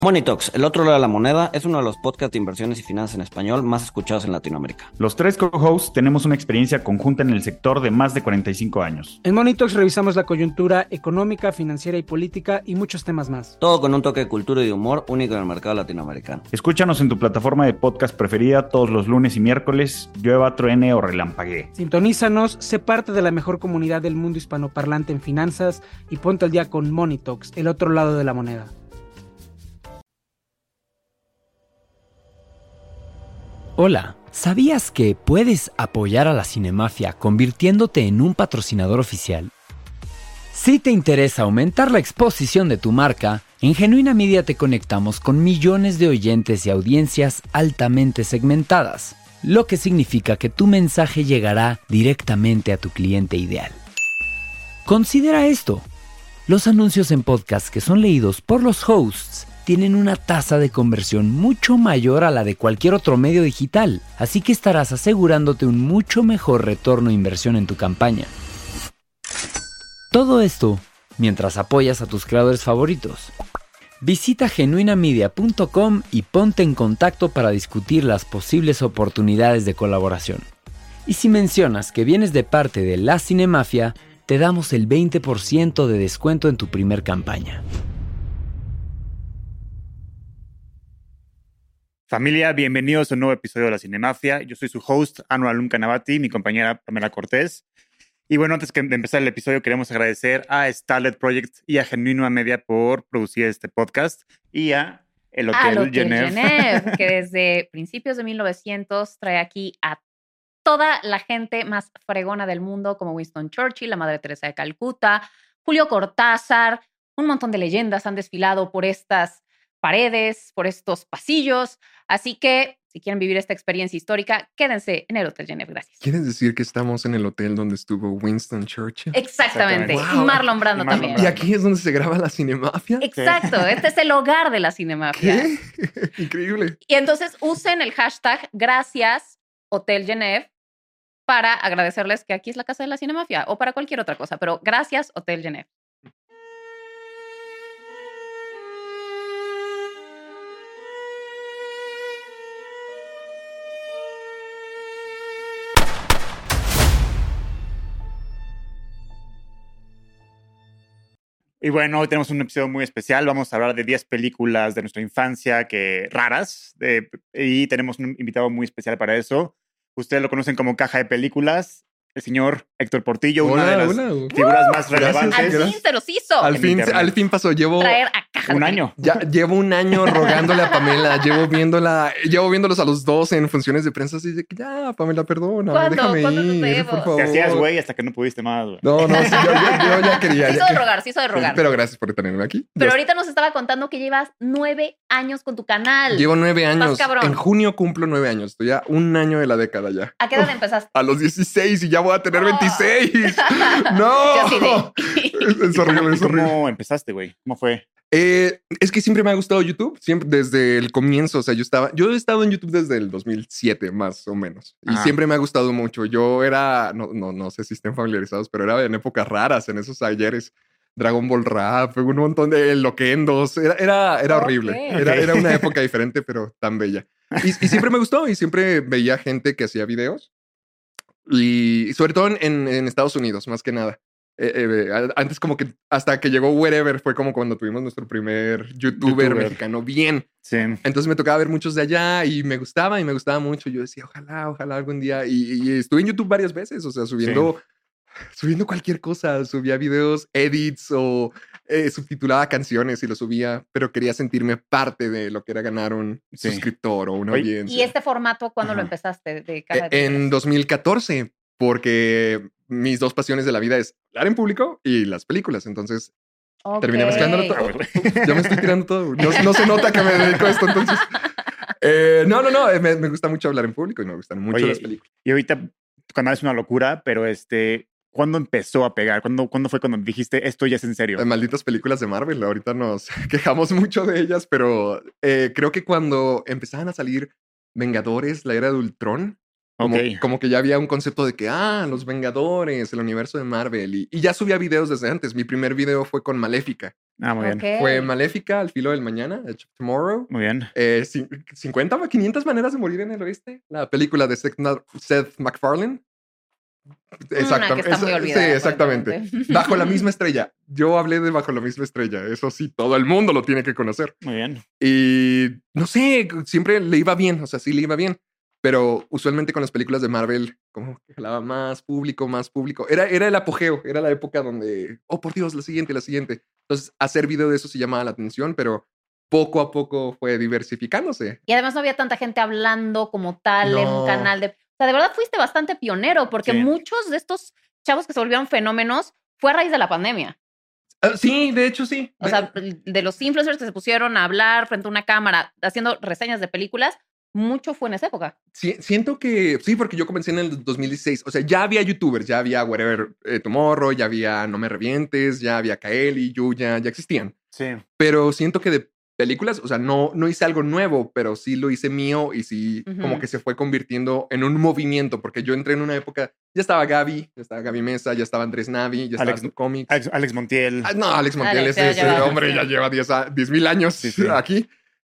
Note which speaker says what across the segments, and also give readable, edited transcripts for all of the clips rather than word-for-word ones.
Speaker 1: Money Talks, el otro lado de la moneda, es uno de los podcasts de inversiones y finanzas en español más escuchados en Latinoamérica.
Speaker 2: Los tres co-hosts tenemos una experiencia conjunta en el sector de más de 45 años.
Speaker 3: En Money Talks revisamos la coyuntura económica, financiera y política y muchos temas más.
Speaker 1: Todo con un toque de cultura y de humor único en el mercado latinoamericano.
Speaker 2: Escúchanos en tu plataforma de podcast preferida todos los lunes y miércoles, llueva, truene o relampaguee.
Speaker 3: Sintonízanos, sé parte de la mejor comunidad del mundo hispanoparlante en finanzas y ponte al día con Money Talks, el otro lado de la moneda.
Speaker 4: Hola, ¿sabías que puedes apoyar a la Cinemafia convirtiéndote en un patrocinador oficial? Si te interesa aumentar la exposición de tu marca, en Genuina Media te conectamos con millones de oyentes y audiencias altamente segmentadas, lo que significa que tu mensaje llegará directamente a tu cliente ideal. Considera esto: los anuncios en podcast que son leídos por los hosts tienen una tasa de conversión mucho mayor a la de cualquier otro medio digital, así que estarás asegurándote un mucho mejor retorno de inversión en tu campaña. Todo esto mientras apoyas a tus creadores favoritos. Visita genuinamedia.com y ponte en contacto para discutir las posibles oportunidades de colaboración. Y si mencionas que vienes de parte de la Cinemafia, te damos el 20% de descuento en tu primer campaña.
Speaker 5: Familia, bienvenidos a un nuevo episodio de La Cinemafia. Yo soy su host, Anwar Alum Canavati, mi compañera Pamela Cortés. Y bueno, antes de empezar el episodio, queremos agradecer a Starlet Project y a Genuina Media por producir este podcast y a el Hotel
Speaker 6: Genève, que desde principios de 1900 trae aquí a toda la gente más fregona del mundo, como Winston Churchill, la Madre Teresa de Calcuta, Julio Cortázar. Un montón de leyendas han desfilado por estas paredes, por estos pasillos. Así que, si quieren vivir esta experiencia histórica, quédense en el Hotel Genève. Gracias.
Speaker 7: ¿Quieres decir que estamos en el hotel donde estuvo Winston Churchill?
Speaker 6: Exactamente.
Speaker 7: Wow.
Speaker 6: Y Marlon Brando también.
Speaker 7: ¿Y aquí es donde se graba la Cinemafia?
Speaker 6: Exacto. Este es el hogar de la Cinemafia.
Speaker 7: ¿Qué? Increíble.
Speaker 6: Y entonces usen el hashtag Gracias Hotel Genève para agradecerles que aquí es la casa de la Cinemafia o para cualquier otra cosa, pero gracias Hotel Genève.
Speaker 5: Y bueno, hoy tenemos un episodio muy especial. Vamos a hablar de 10 películas de nuestra infancia raras. Y tenemos un invitado muy especial para eso. Ustedes lo conocen como Caja de Películas. El señor Héctor Portillo, una de las figuras más relevantes.
Speaker 6: Al fin se los hizo.
Speaker 7: Al fin pasó. Llevo
Speaker 6: traer a Caja
Speaker 5: un año.
Speaker 7: Ya llevo un año rogándole a Pamela. Llevo viéndolos a los dos en funciones de prensa. Así de que ya, Pamela, perdona, déjame ir, por favor.
Speaker 5: Te hacías güey hasta que no pudiste más, güey.
Speaker 7: No, sí, yo ya quería.
Speaker 6: Se hizo de rogar.
Speaker 7: Pero gracias por tenerme aquí.
Speaker 6: Pero ahorita nos estaba contando que llevas 9 años con tu canal.
Speaker 7: Llevo 9 años.
Speaker 6: Cabrón.
Speaker 7: En junio cumplo 9 años. Estoy ya un año de la década ya.
Speaker 6: ¿A qué edad empezaste?
Speaker 7: A los 16 y ya voy a tener 26. ¡No!
Speaker 6: Yo sí
Speaker 7: Es horrible, es horrible.
Speaker 5: ¿Cómo empezaste, güey? ¿Cómo fue?
Speaker 7: Es que siempre me ha gustado YouTube, siempre desde el comienzo. O sea, yo he estado en YouTube desde el 2007, más o menos. Y siempre me ha gustado mucho. Yo era, no sé si estén familiarizados, pero era en épocas raras, en esos ayeres. Dragon Ball Rap, un montón de loquendos. Era horrible. Era una época diferente, pero tan bella. Y siempre me gustó y siempre veía gente que hacía videos. Y sobre todo en Estados Unidos, más que nada. Antes como que hasta que llegó Wherever fue como cuando tuvimos nuestro primer YouTuber mexicano bien.
Speaker 5: Sí.
Speaker 7: Entonces me tocaba ver muchos de allá y me gustaba mucho. Yo decía, ojalá algún día. Y estuve en YouTube varias veces, o sea, subiendo cualquier cosa. Subía videos, edits o subtitulaba canciones y lo subía, pero quería sentirme parte de lo que era ganar un suscriptor o una audiencia.
Speaker 6: ¿Y este formato cuándo lo empezaste de Caja de Películas?
Speaker 7: En 2014, porque mis dos pasiones de la vida es hablar en público y las películas. Entonces terminé mezclándolo todo. Yo me estoy tirando todo. No se nota que me dedico a esto, entonces. No. Me gusta mucho hablar en público y me gustan mucho las películas.
Speaker 5: Y ahorita tu canal es una locura, pero ¿cuándo empezó a pegar? ¿Cuándo fue cuando dijiste esto ya es en serio?
Speaker 7: Malditas películas de Marvel. Ahorita nos quejamos mucho de ellas, pero creo que cuando empezaban a salir Vengadores, la era de Ultron, como que ya había un concepto de que, los Vengadores, el universo de Marvel. Y ya subía videos desde antes. Mi primer video fue con Maléfica.
Speaker 5: Muy bien.
Speaker 6: Ok.
Speaker 7: Fue Maléfica, Al filo del mañana, Edge of Tomorrow.
Speaker 5: Muy bien.
Speaker 7: 50 o 500 maneras de morir en el oeste. La película de Seth MacFarlane.
Speaker 6: Una que está muy olvidada,
Speaker 7: Sí, exactamente.
Speaker 6: aparentemente.
Speaker 7: Bajo la misma estrella. Yo hablé de Bajo la misma estrella. Eso sí, todo el mundo lo tiene que conocer.
Speaker 5: Muy bien.
Speaker 7: Y no sé, siempre le iba bien. O sea, sí le iba bien. Pero usualmente con las películas de Marvel, como que jalaba más público, más público. Era el apogeo. Era la época donde, oh, por Dios, la siguiente, la siguiente. Entonces, hacer video de eso sí llamaba la atención, pero poco a poco fue diversificándose.
Speaker 6: Y además no había tanta gente hablando como tal en un
Speaker 7: No.
Speaker 6: canal de... O sea, de verdad fuiste bastante pionero porque
Speaker 5: Sí.
Speaker 6: muchos de estos chavos que se volvieron fenómenos fue a raíz de la pandemia.
Speaker 7: Sí, de hecho, sí.
Speaker 6: O sea, de los influencers que se pusieron a hablar frente a una cámara haciendo reseñas de películas, mucho fue en esa época.
Speaker 7: Sí, siento que sí, porque yo comencé en el 2016. O sea, ya había youtubers, ya había Whatever Tomorrow, ya había No Me Revientes, ya había Kaeli, Yuya, ya existían.
Speaker 5: Sí.
Speaker 7: Pero siento que de películas, o sea, no hice algo nuevo, pero sí lo hice mío y sí como que se fue convirtiendo en un movimiento, porque yo entré en una época, ya estaba Gaby Mesa, ya estaba Andrés Navi, ya estaba Snoop Comics.
Speaker 5: Alex Montiel.
Speaker 7: No, Alex Montiel,
Speaker 6: Alex,
Speaker 7: ese
Speaker 6: ya lleva-
Speaker 7: hombre ya
Speaker 6: sí.
Speaker 7: lleva 10,000 años
Speaker 5: Sí, sí.
Speaker 7: aquí.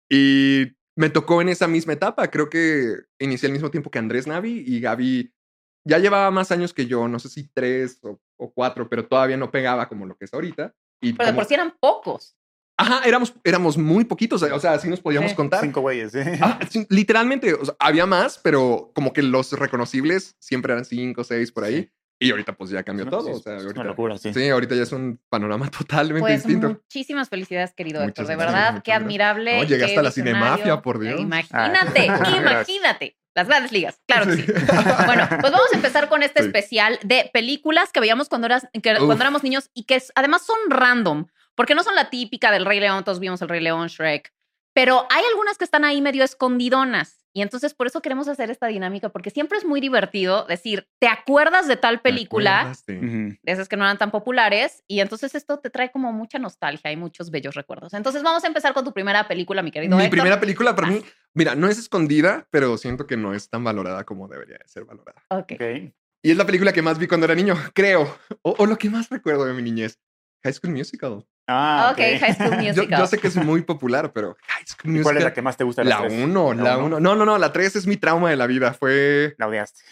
Speaker 7: Y me tocó en esa misma etapa. Creo que inicié al mismo tiempo que Andrés Navi y Gaby ya llevaba más años que yo, no sé si 3 o 4, pero todavía no pegaba como lo que es ahorita. Y
Speaker 6: Pero de por sí eran pocos.
Speaker 7: Ajá, éramos muy poquitos, o sea, así nos podíamos
Speaker 6: Sí.
Speaker 7: contar.
Speaker 5: 5 güeyes, ¿eh?
Speaker 7: Sí, literalmente, o sea, había más, pero como que los reconocibles siempre eran 5 o 6 por ahí.
Speaker 5: Sí.
Speaker 7: Y ahorita pues ya cambió
Speaker 5: Sí,
Speaker 7: todo.
Speaker 5: sí,
Speaker 7: O sea,
Speaker 5: es
Speaker 7: ahorita,
Speaker 5: una locura, sí.
Speaker 7: sí, ahorita ya es un panorama totalmente
Speaker 6: Pues
Speaker 7: distinto.
Speaker 6: muchísimas felicidades, querido
Speaker 7: Muchas
Speaker 6: Héctor. De
Speaker 7: gracias,
Speaker 6: verdad,
Speaker 7: muchas
Speaker 6: qué
Speaker 7: gracias.
Speaker 6: admirable.
Speaker 7: No, llegué
Speaker 6: qué
Speaker 7: hasta la
Speaker 6: visionario.
Speaker 7: Cinemafia, por Dios.
Speaker 6: Imagínate,
Speaker 5: Gracias.
Speaker 6: imagínate. Las grandes ligas, claro que sí.
Speaker 7: Sí.
Speaker 6: Bueno, pues vamos a empezar con este
Speaker 7: Sí.
Speaker 6: especial de películas que veíamos cuando éramos niños y que además son random, porque no son la típica del Rey León, todos vimos el Rey León, Shrek, pero hay algunas que están ahí medio escondidonas. Y entonces por eso queremos hacer esta dinámica, porque siempre es muy divertido decir, ¿te acuerdas de tal película?
Speaker 7: ¿Te acuerdas?
Speaker 5: Ujú.
Speaker 6: De esas que no eran tan populares, y entonces esto te trae como mucha nostalgia y muchos bellos recuerdos. Entonces vamos a empezar con tu primera película, mi querido
Speaker 7: Mi
Speaker 6: Héctor.
Speaker 7: primera película para mí, mira, no es escondida, pero siento que no es tan valorada como debería de ser valorada.
Speaker 6: Ok.
Speaker 5: Ok.
Speaker 7: Y es la película que más vi cuando era niño, creo. O lo que más recuerdo de mi niñez. High School Musical.
Speaker 6: Ok, High School Musical.
Speaker 7: Yo sé que es muy popular, pero High School
Speaker 5: ¿Y
Speaker 7: Musical.
Speaker 5: cuál es la que más te gusta de las
Speaker 7: La
Speaker 5: tres?
Speaker 7: 1, la 1. No, la 3 es mi trauma de la vida.
Speaker 5: La odiaste.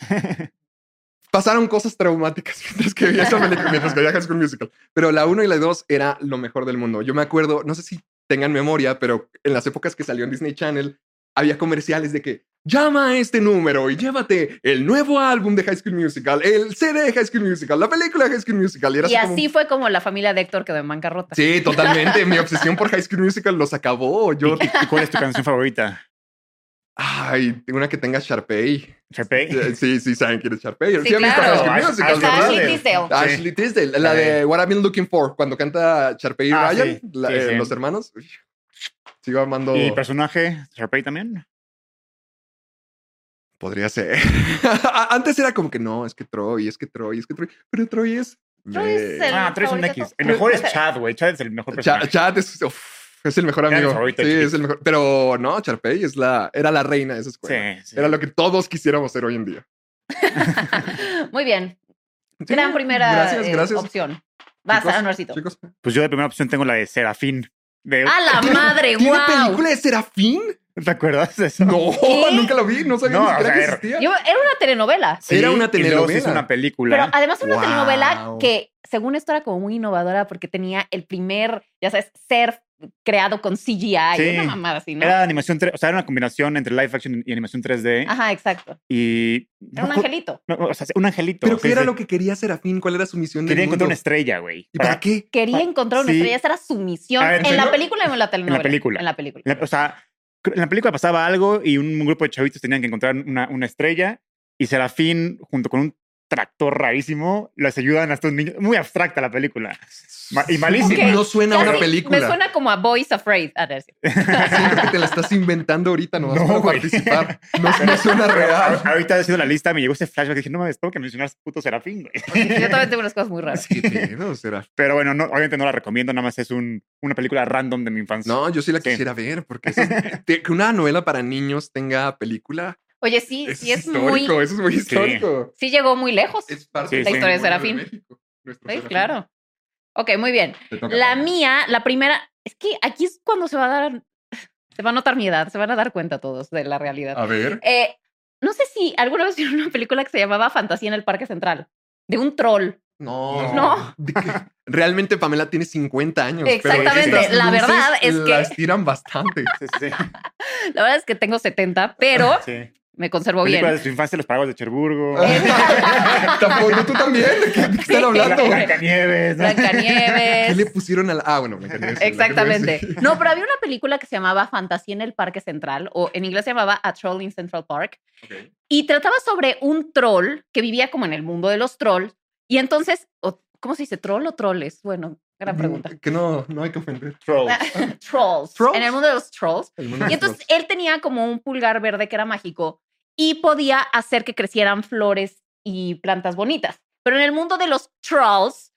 Speaker 7: Pasaron cosas traumáticas mientras que veía esa película, mientras que veía High School Musical. Pero la 1 y la 2 era lo mejor del mundo. Yo me acuerdo, no sé si tengan memoria, pero en las épocas que salió en Disney Channel, había comerciales de que llama a este número y llévate el nuevo álbum de High School Musical, el CD de High School Musical, la película de High School Musical.
Speaker 6: Y
Speaker 7: como
Speaker 6: así fue como la familia de Héctor quedó en bancarrota.
Speaker 7: Sí, totalmente. Mi obsesión por High School Musical los acabó. Yo,
Speaker 5: ¿Y cuál es tu canción favorita?
Speaker 7: ay, una que tenga Sharpay.
Speaker 5: ¿Sharpay?
Speaker 7: Sí, saben quién es Sharpay.
Speaker 6: Sí,
Speaker 7: han visto
Speaker 6: claro.
Speaker 7: High School Musical,
Speaker 6: Está
Speaker 7: ¿verdad?
Speaker 6: Ashley Tisdale.
Speaker 7: Ashley Tisdale, la de What I've Been Looking For, cuando canta Sharpay y
Speaker 5: Ah,
Speaker 7: Ryan,
Speaker 5: sí, sí.
Speaker 7: los hermanos. Uy, sigo amando.
Speaker 5: ¿Y personaje? ¿Sharpay también?
Speaker 7: Podría ser. Antes era como que no, es que Troy. Pero Troy es.
Speaker 6: Troy es el
Speaker 5: Troy es un
Speaker 6: favorito.
Speaker 5: X. El mejor es Chad, güey. Chad es el mejor personaje.
Speaker 7: Chad es, es el mejor
Speaker 5: Era mi
Speaker 7: amigo.
Speaker 5: favorito,
Speaker 7: Sí,
Speaker 5: chiquito.
Speaker 7: es el mejor. Pero no, Sharpay era la reina de esa escuela.
Speaker 5: Sí.
Speaker 7: Era lo que todos quisiéramos ser hoy en día.
Speaker 6: Muy bien.
Speaker 7: Sí,
Speaker 6: Gran primera
Speaker 7: gracias.
Speaker 6: opción. Vas
Speaker 7: Chicos,
Speaker 6: a Anuarcito.
Speaker 7: chicos.
Speaker 5: Pues yo de primera opción tengo la de Serafín.
Speaker 6: ¡A la madre!
Speaker 7: ¿Tiene
Speaker 6: ¡Wow!
Speaker 7: película de Serafín?
Speaker 5: ¿Te acuerdas de eso?
Speaker 7: No,
Speaker 6: ¿Qué?
Speaker 7: nunca lo vi. No sabía
Speaker 5: No,
Speaker 7: ni siquiera
Speaker 5: o sea,
Speaker 7: que
Speaker 5: era-
Speaker 7: existía.
Speaker 6: Era una telenovela.
Speaker 5: Sí,
Speaker 7: Era una
Speaker 5: y luego se
Speaker 7: telenovela.
Speaker 5: hizo una película.
Speaker 6: Pero además una
Speaker 7: Wow.
Speaker 6: telenovela que, según esto, era como muy innovadora porque tenía el primer, ya sabes, ser creado con CGI.
Speaker 5: Sí.
Speaker 6: Una mamada así, ¿no?
Speaker 5: Era animación, o sea, era una combinación entre live action y animación 3D.
Speaker 6: Ajá, exacto.
Speaker 5: Y...
Speaker 6: Era un angelito.
Speaker 5: No, o sea, un angelito.
Speaker 7: ¿Pero
Speaker 5: sí,
Speaker 7: qué era
Speaker 5: sí.
Speaker 7: lo que quería Serafín? ¿Cuál era su misión
Speaker 5: Quería
Speaker 7: del
Speaker 5: encontrar una
Speaker 7: mundo?
Speaker 5: estrella, güey.
Speaker 7: ¿Y para qué?
Speaker 6: Quería encontrar una
Speaker 5: Sí.
Speaker 6: estrella. Esa era su misión.
Speaker 5: Ah, ¿en
Speaker 6: ¿En la
Speaker 5: serio?
Speaker 6: película o en la telenovela?
Speaker 5: En la película.
Speaker 6: En la película.
Speaker 5: O sea, en la película pasaba algo y un grupo de chavitos tenían que encontrar una estrella y Serafín, junto con un tractor rarísimo, les ayudan a estos niños. Muy abstracta la película. Y malísima.
Speaker 6: Ok.
Speaker 7: No suena a una
Speaker 6: Casi
Speaker 7: película.
Speaker 6: Me suena como a Boys Afraid. Ah, no, es cierto.
Speaker 7: Siento que te la estás inventando ahorita, no,
Speaker 5: No,
Speaker 7: para
Speaker 5: güey.
Speaker 7: participar. No suena real.
Speaker 5: Ahorita haciendo la lista me llegó ese flashback y dije, no mames, tengo que mencionar puto Serafín, güey.
Speaker 6: Yo también tengo unas cosas muy raras.
Speaker 7: ¿Qué pedo, Serafín?
Speaker 5: Pero bueno, obviamente no la recomiendo, nada más es una película random de mi infancia.
Speaker 7: No, yo sí la
Speaker 5: Sí.
Speaker 7: quisiera ver, porque que una novela para niños tenga película.
Speaker 6: Oye, sí,
Speaker 7: Eso
Speaker 6: sí
Speaker 7: es
Speaker 6: es
Speaker 7: histórico,
Speaker 6: muy...
Speaker 7: eso es muy histórico.
Speaker 6: Sí llegó muy lejos.
Speaker 7: Es parte
Speaker 5: Sí,
Speaker 7: del
Speaker 5: sí.
Speaker 6: La historia de
Speaker 7: patrimonio
Speaker 6: Serafín.
Speaker 7: México, nuestro
Speaker 6: Sí,
Speaker 7: Serafín.
Speaker 6: claro. Ok, muy bien.
Speaker 7: Te toca,
Speaker 6: La
Speaker 7: Pamela.
Speaker 6: mía, la primera, es que aquí es cuando se va a notar mi edad, se van a dar cuenta todos de la realidad.
Speaker 7: A ver.
Speaker 6: No sé si alguna vez vieron una película que se llamaba Fantasía en el Parque Central, de un troll.
Speaker 7: No. Realmente Pamela tiene 50 años.
Speaker 6: Exactamente.
Speaker 7: Pero estas
Speaker 6: La
Speaker 7: luces
Speaker 6: verdad es que-
Speaker 7: la estiran bastante.
Speaker 5: Sí.
Speaker 6: La verdad es que tengo 70, pero
Speaker 5: Sí.
Speaker 6: me conservo bien.
Speaker 5: Películas de su infancia, Los Paraguas de Cherburgo.
Speaker 7: Tampoco, tú también. ¿De qué están hablando?
Speaker 5: Blancanieves. ¿no?
Speaker 7: ¿Qué le
Speaker 6: Blancanieves.
Speaker 7: pusieron a la...? Ah, bueno, Blancanieves.
Speaker 6: Exactamente.
Speaker 7: Blancanieves, sí.
Speaker 6: No, pero había una película que se llamaba Fantasía en el Parque Central, o en inglés se llamaba A Troll in Central Park,
Speaker 7: Ok.
Speaker 6: y trataba sobre un troll que vivía como en el mundo de los trolls, y entonces, ¿cómo se dice? ¿Troll o troles? Bueno, gran pregunta.
Speaker 7: Que no hay que ofender.
Speaker 5: Trolls.
Speaker 6: Trolls.
Speaker 7: ¿Trolls?
Speaker 6: En el mundo de los trolls.
Speaker 7: El mundo
Speaker 6: Y
Speaker 7: de
Speaker 6: entonces
Speaker 7: los
Speaker 6: él tenía como un pulgar verde que era mágico y podía hacer que crecieran flores y plantas bonitas. Pero en el mundo de los trolls,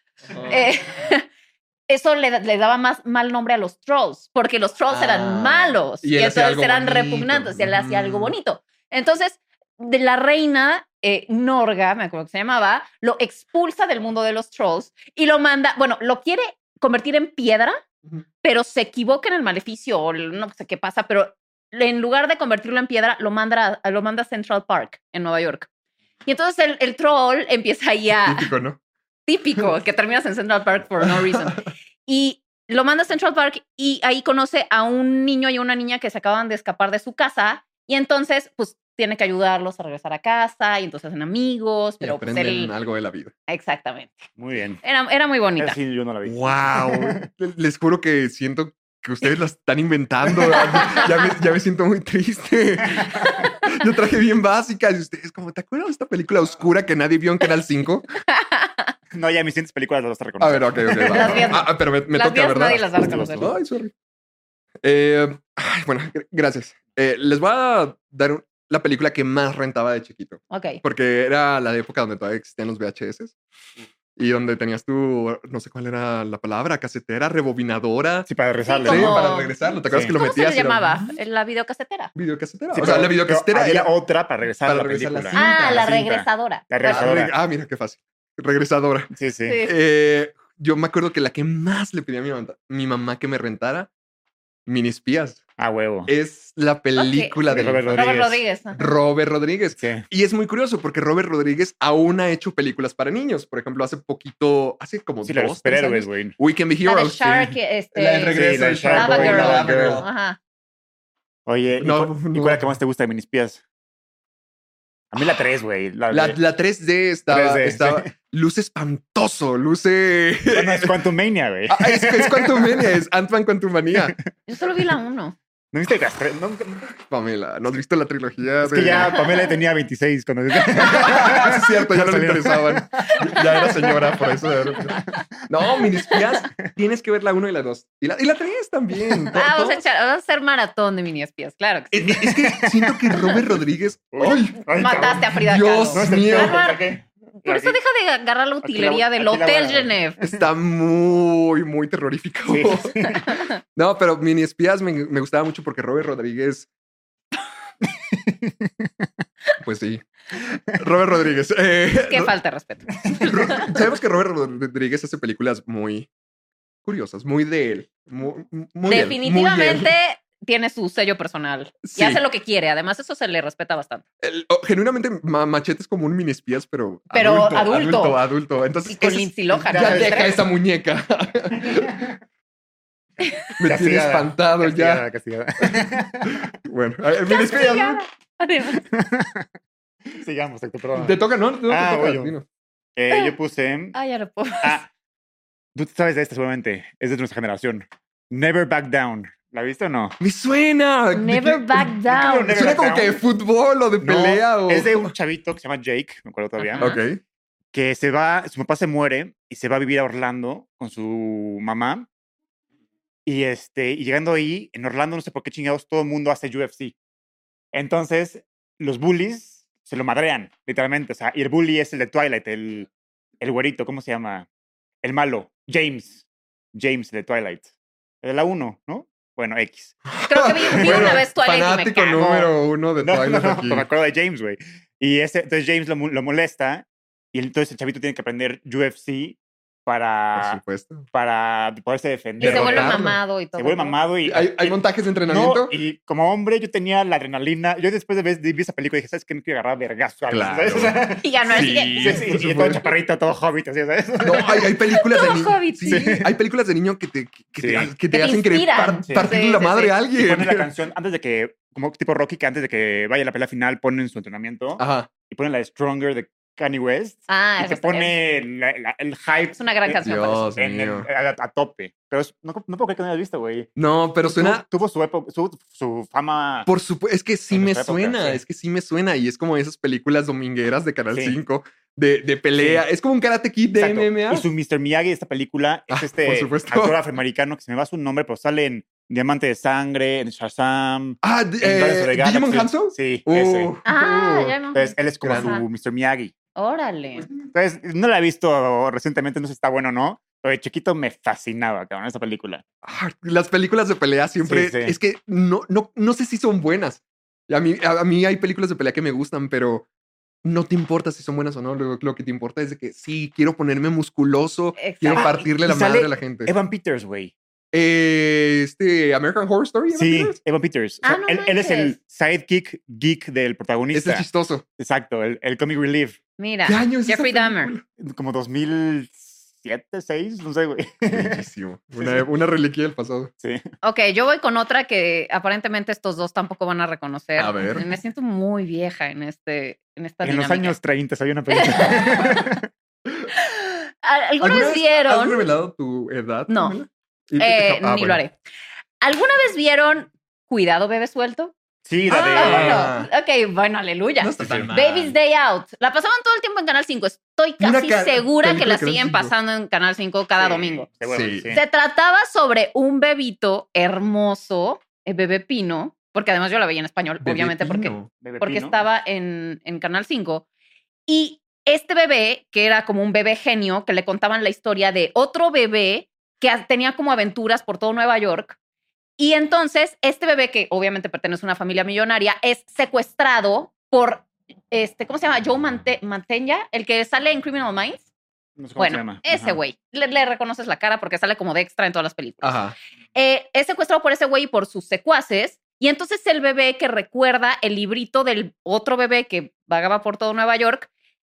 Speaker 6: eso le daba más mal nombre a los trolls, porque los trolls
Speaker 7: Ah,
Speaker 6: eran malos
Speaker 7: y
Speaker 6: y
Speaker 7: él hacía
Speaker 6: entonces
Speaker 7: algo
Speaker 6: eran
Speaker 7: bonito.
Speaker 6: repugnantes y él hacía algo
Speaker 7: Mm.
Speaker 6: bonito. Entonces, de la reina Norga, me acuerdo que se llamaba, lo expulsa del mundo de los trolls y lo manda, bueno, lo quiere convertir en piedra,
Speaker 7: Ujú.
Speaker 6: pero se equivoca en el maleficio o no sé qué pasa, pero en lugar de convertirlo en piedra, lo manda a Central Park en Nueva York. Y entonces el troll empieza ahí a...
Speaker 7: Típico, ¿no?
Speaker 6: Típico, que terminas en Central Park for no reason. Y lo manda a Central Park y ahí conoce a un niño y a una niña que se acaban de escapar de su casa y entonces pues tiene que ayudarlos a regresar a casa y entonces hacen amigos,
Speaker 7: Y
Speaker 6: pero pues
Speaker 7: aprenden
Speaker 6: él...
Speaker 7: algo de la vida.
Speaker 6: Exactamente.
Speaker 5: Muy bien.
Speaker 6: Era muy bonita.
Speaker 5: Esa sí, yo no la vi.
Speaker 7: ¡Wow! Les juro que siento que ustedes la están inventando. Ya me siento muy triste. Yo traje bien básicas y ustedes como, ¿te acuerdas de esta película oscura que nadie vio en Canal 5?
Speaker 5: No, ya mis siguientes películas las vas a
Speaker 7: A
Speaker 5: reconocer.
Speaker 7: ver, ok. Va.
Speaker 6: Las mías no.
Speaker 7: Pero me
Speaker 6: Las
Speaker 7: toca,
Speaker 6: mías
Speaker 7: ¿verdad?
Speaker 6: nadie las va a reconocer.
Speaker 7: Ay, sorry. Gracias. Les voy a dar la película que más rentaba de chiquito.
Speaker 6: Ok.
Speaker 7: Porque era la época donde todavía existían los VHS. Y donde tenías tú, no sé cuál era la palabra, casetera, rebobinadora.
Speaker 5: Sí, para rezarle.
Speaker 7: Sí,
Speaker 6: como-
Speaker 7: para regresarlo. ¿Te acuerdas
Speaker 5: Sí.
Speaker 7: que lo
Speaker 6: ¿Cómo se
Speaker 7: metías?
Speaker 6: le
Speaker 7: y era-
Speaker 6: llamaba? La videocasetera.
Speaker 7: Videocasetera.
Speaker 5: Sí,
Speaker 7: o sea,
Speaker 5: pero-
Speaker 7: la videocasetera
Speaker 5: pero había
Speaker 7: era
Speaker 5: otra para regresar
Speaker 7: para
Speaker 5: a la
Speaker 7: regresar la
Speaker 5: película.
Speaker 7: cinta.
Speaker 6: Ah, la
Speaker 5: cinta.
Speaker 6: regresadora.
Speaker 5: La regresadora.
Speaker 7: Mira qué fácil. Regresadora.
Speaker 5: Sí, sí.
Speaker 6: Sí.
Speaker 7: Yo me acuerdo que la que más le pedía a mi mamá que me rentara, Minispías,
Speaker 5: A huevo.
Speaker 7: es la película
Speaker 6: Ok.
Speaker 7: de
Speaker 5: Robert
Speaker 6: Robert Rodríguez. ajá.
Speaker 7: Robert Rodríguez.
Speaker 5: Sí.
Speaker 7: Y es muy curioso porque Robert Rodríguez aún ha hecho películas para niños. Por ejemplo, hace como
Speaker 5: Sí, los
Speaker 7: 2, 3
Speaker 5: superhéroes,
Speaker 7: años.
Speaker 5: güey.
Speaker 7: We Can Be
Speaker 6: La de
Speaker 7: Heroes.
Speaker 6: Shark,
Speaker 7: Sí.
Speaker 6: este...
Speaker 7: La del regreso
Speaker 5: Sí, la
Speaker 7: de
Speaker 5: de Shark
Speaker 6: Lava
Speaker 5: Boy,
Speaker 6: Girl.
Speaker 5: Lava Girl.
Speaker 6: Ajá.
Speaker 5: Oye,
Speaker 7: No,
Speaker 5: ¿y cuál es la que más te gusta de Minispías? A mí la 3, güey.
Speaker 7: La 3D estaba
Speaker 5: 3D, sí.
Speaker 7: luce espantoso, luce...
Speaker 5: Bueno, es Quantumania, güey.
Speaker 7: es Quantumania, es Ant-Man Quantumania.
Speaker 6: Yo solo vi la 1.
Speaker 5: ¿No viste las tres? No,
Speaker 7: Pamela, ¿no has visto la trilogía?
Speaker 5: es que ya Pamela tenía 26 cuando...
Speaker 7: Sí, es cierto, ya no le
Speaker 5: Salió.
Speaker 7: interesaban. Ya era señora, por eso. No, Minispías, tienes que ver la 1 y la 2. Y la 3 también.
Speaker 6: Vamos a hacer maratón de mini espías, claro que sí.
Speaker 7: Es que siento que Robert Rodríguez... ¡Ay!
Speaker 6: Mataste a Frida
Speaker 7: Dios
Speaker 6: Kahlo.
Speaker 7: mío.
Speaker 6: Por eso deja de agarrar la utilería del
Speaker 5: aquí la
Speaker 6: Hotel
Speaker 5: voy a-
Speaker 6: Genève.
Speaker 7: Está muy terrorífico.
Speaker 5: Sí, sí.
Speaker 7: No, pero Mini Espías me gustaba mucho porque Robert Rodríguez. Pues sí. Robert Rodríguez.
Speaker 6: Qué falta de respeto.
Speaker 7: Sabemos que Robert Rodríguez hace películas muy curiosas, muy de él. Muy él, muy él.
Speaker 6: Definitivamente tiene su sello personal y
Speaker 7: Sí.
Speaker 6: hace lo que quiere. Además, eso se le respeta bastante.
Speaker 7: Genuinamente, Machete es como un Mini Espías, pero adulto. Entonces,
Speaker 6: Y con Lindsay Lohan.
Speaker 7: ya
Speaker 6: ¿no?
Speaker 7: deja esa muñeca. Me tiene espantado ya.
Speaker 5: Castigada.
Speaker 7: Bueno, Mini Espías, ¿no?
Speaker 6: Además.
Speaker 5: Sigamos, Héctor, perdón.
Speaker 7: Te toca, ¿no? Te toca,
Speaker 5: voy yo.
Speaker 7: dinos.
Speaker 5: Yo puse...
Speaker 6: Ay, ya no puedo.
Speaker 5: Tú sabes de esta seguramente. Es de nuestra generación. Never Back Down. ¿La viste o no?
Speaker 7: ¡Me suena! ¿De
Speaker 6: Never
Speaker 7: qué?
Speaker 6: back down.
Speaker 5: Never
Speaker 7: Suena
Speaker 5: Back
Speaker 7: como
Speaker 5: Down.
Speaker 7: que de fútbol o de
Speaker 5: No,
Speaker 7: pelea o...
Speaker 5: es de un chavito que se llama Jake, me acuerdo todavía.
Speaker 6: Ajá.
Speaker 7: Ok.
Speaker 5: Que se va, su papá se muere y se va a vivir a Orlando con su mamá. Y llegando ahí, en Orlando, no sé por qué chingados, todo el mundo hace UFC. Entonces, los bullies se lo madrean, literalmente. O sea, y el bully es el de Twilight, el güerito, ¿cómo se llama? El malo, James. James de Twilight. El de la 1, ¿no? Bueno, X.
Speaker 6: Creo que vi una vez Twilight y me
Speaker 7: fanático
Speaker 6: cago.
Speaker 7: número 1 de
Speaker 5: No,
Speaker 7: Twilight aquí.
Speaker 5: pero me acuerdo de James, güey. Y entonces James lo molesta y entonces el chavito tiene que aprender UFC
Speaker 7: Por
Speaker 5: para
Speaker 7: supuesto.
Speaker 5: poderse
Speaker 6: Y
Speaker 5: defender.
Speaker 6: se vuelve
Speaker 7: Derrotarlo.
Speaker 6: mamado y todo.
Speaker 5: Se vuelve mamado y...
Speaker 7: ¿Hay montajes de entrenamiento?
Speaker 5: No, y como hombre yo tenía la adrenalina. Yo después de ver esa película dije, ¿sabes qué? No quiero agarrar vergazo.
Speaker 7: Claro.
Speaker 5: ¿Sabes?
Speaker 6: Y ganó el
Speaker 7: Sí.
Speaker 6: siguiente.
Speaker 5: Sí,
Speaker 7: por
Speaker 5: y todo
Speaker 7: supuesto.
Speaker 5: chaparrito, todo hobbit, así, ¿sabes?
Speaker 7: No, hay películas de
Speaker 6: Todo
Speaker 7: niño.
Speaker 6: Hobbit,
Speaker 7: Sí,
Speaker 6: sí.
Speaker 7: hay películas de niño que te
Speaker 5: Sí.
Speaker 7: hacen querer
Speaker 6: inspiran.
Speaker 5: Sí.
Speaker 7: partirle
Speaker 6: Sí,
Speaker 7: la
Speaker 6: sí,
Speaker 7: madre
Speaker 6: sí.
Speaker 7: a
Speaker 5: Y
Speaker 7: alguien.
Speaker 5: ponen la canción antes de que, como tipo Rocky, que antes de que vaya la pelea final ponen su entrenamiento
Speaker 7: Ajá.
Speaker 5: y ponen la de Stronger de Kanye West.
Speaker 6: Ah,
Speaker 5: Y
Speaker 6: eso
Speaker 5: te
Speaker 6: está-
Speaker 5: pone el hype
Speaker 6: es una gran canción. para eso.
Speaker 7: Dios
Speaker 5: en
Speaker 7: mío.
Speaker 5: a tope. Pero no puedo creer que no hayas visto, güey.
Speaker 7: No, pero suena...
Speaker 5: Tuvo su época, su fama.
Speaker 7: Por supuesto, es que sí
Speaker 5: En
Speaker 7: me
Speaker 5: nuestra época,
Speaker 7: suena,
Speaker 5: sí.
Speaker 7: es que sí me suena. Y es como esas películas domingueras de Canal
Speaker 5: Sí.
Speaker 7: 5 de pelea. Es como un Karate Kid de
Speaker 5: Exacto.
Speaker 7: MMA.
Speaker 5: Y su Mr. Miyagi de esta película es
Speaker 7: por supuesto.
Speaker 5: actor afroamericano que se me va su nombre, pero sale en Diamante de Sangre, en Shazam.
Speaker 7: Ah,
Speaker 5: en Guardians of the
Speaker 7: Digimon
Speaker 5: Galaxy.
Speaker 7: Hanzo.
Speaker 5: Sí, ese.
Speaker 6: Ah, ya no.
Speaker 5: Entonces, él es como
Speaker 6: Ajá.
Speaker 5: su Mr. Miyagi.
Speaker 6: Órale.
Speaker 5: Entonces, no la he visto recientemente, no sé si está bueno o no, pero de chiquito me fascinaba, cabrón, esa película.
Speaker 7: Las películas de pelea siempre...
Speaker 5: Sí, sí.
Speaker 7: Es que no sé si son buenas. Y a mí hay películas de pelea que me gustan, pero no te importa si son buenas o no. Lo que te importa es de que sí, quiero ponerme musculoso,
Speaker 6: Exacto.
Speaker 7: quiero partirle
Speaker 5: Y
Speaker 7: la
Speaker 5: sale
Speaker 7: madre a la gente.
Speaker 5: Evan Peters, güey.
Speaker 7: American Horror Story. Evan
Speaker 5: Sí,
Speaker 7: Peters.
Speaker 5: Evan Peters. O sea,
Speaker 6: Ah, no
Speaker 5: él es el
Speaker 6: manches.
Speaker 5: sidekick geek del
Speaker 7: Ese
Speaker 5: protagonista.
Speaker 7: es chistoso.
Speaker 5: Exacto, el comic relief.
Speaker 6: Mira,
Speaker 7: ¿Qué año es esa
Speaker 6: Jeffrey Dahmer.
Speaker 7: película?
Speaker 5: Como 2007, 2006, no sé, güey.
Speaker 7: Bellísimo. Una reliquia del pasado.
Speaker 5: Sí.
Speaker 6: Ok, yo voy con otra que aparentemente estos dos tampoco van a reconocer.
Speaker 7: A ver.
Speaker 6: Me siento muy vieja en esta
Speaker 5: En los
Speaker 6: dinámica.
Speaker 5: años 30 había una película.
Speaker 6: ¿Alguna vez
Speaker 7: ¿Has
Speaker 6: vieron?
Speaker 7: revelado tu edad?
Speaker 6: No.
Speaker 7: Pamela? ¿Y
Speaker 6: Ni
Speaker 7: bueno.
Speaker 6: lo haré. ¿Alguna vez vieron Cuidado, bebé suelto?
Speaker 5: Sí, la de...
Speaker 7: Ah.
Speaker 6: Bueno, ok, bueno, aleluya.
Speaker 7: No está tan mal.
Speaker 6: Baby's Day Out. La pasaban todo el tiempo en Canal 5. Estoy
Speaker 7: Una
Speaker 6: casi segura que
Speaker 7: película
Speaker 6: la
Speaker 7: de Canal
Speaker 6: siguen
Speaker 7: 5.
Speaker 6: pasando en Canal 5 cada domingo.
Speaker 5: seguro,
Speaker 7: Sí.
Speaker 5: sí.
Speaker 6: Se trataba sobre un bebito hermoso, bebé Pino, porque además yo la veía en español,
Speaker 7: Bebé
Speaker 6: obviamente,
Speaker 7: Pino.
Speaker 5: Bebé
Speaker 6: porque
Speaker 5: Pino.
Speaker 6: estaba en Canal 5. Y este bebé, que era como un bebé genio, que le contaban la historia de otro bebé que tenía como aventuras por todo Nueva York. Y entonces, este bebé, que obviamente pertenece a una familia millonaria, es secuestrado por, ¿cómo se llama? Joe Mantegna, el que sale en Criminal Minds.
Speaker 5: No sé cómo se
Speaker 6: Bueno,
Speaker 5: llama.
Speaker 6: ese
Speaker 5: Ajá.
Speaker 6: güey. Le reconoces la cara porque sale como de extra en todas las películas.
Speaker 7: Ajá.
Speaker 6: Es secuestrado por ese güey y por sus secuaces. Y entonces el bebé que recuerda el librito del otro bebé que vagaba por todo Nueva York,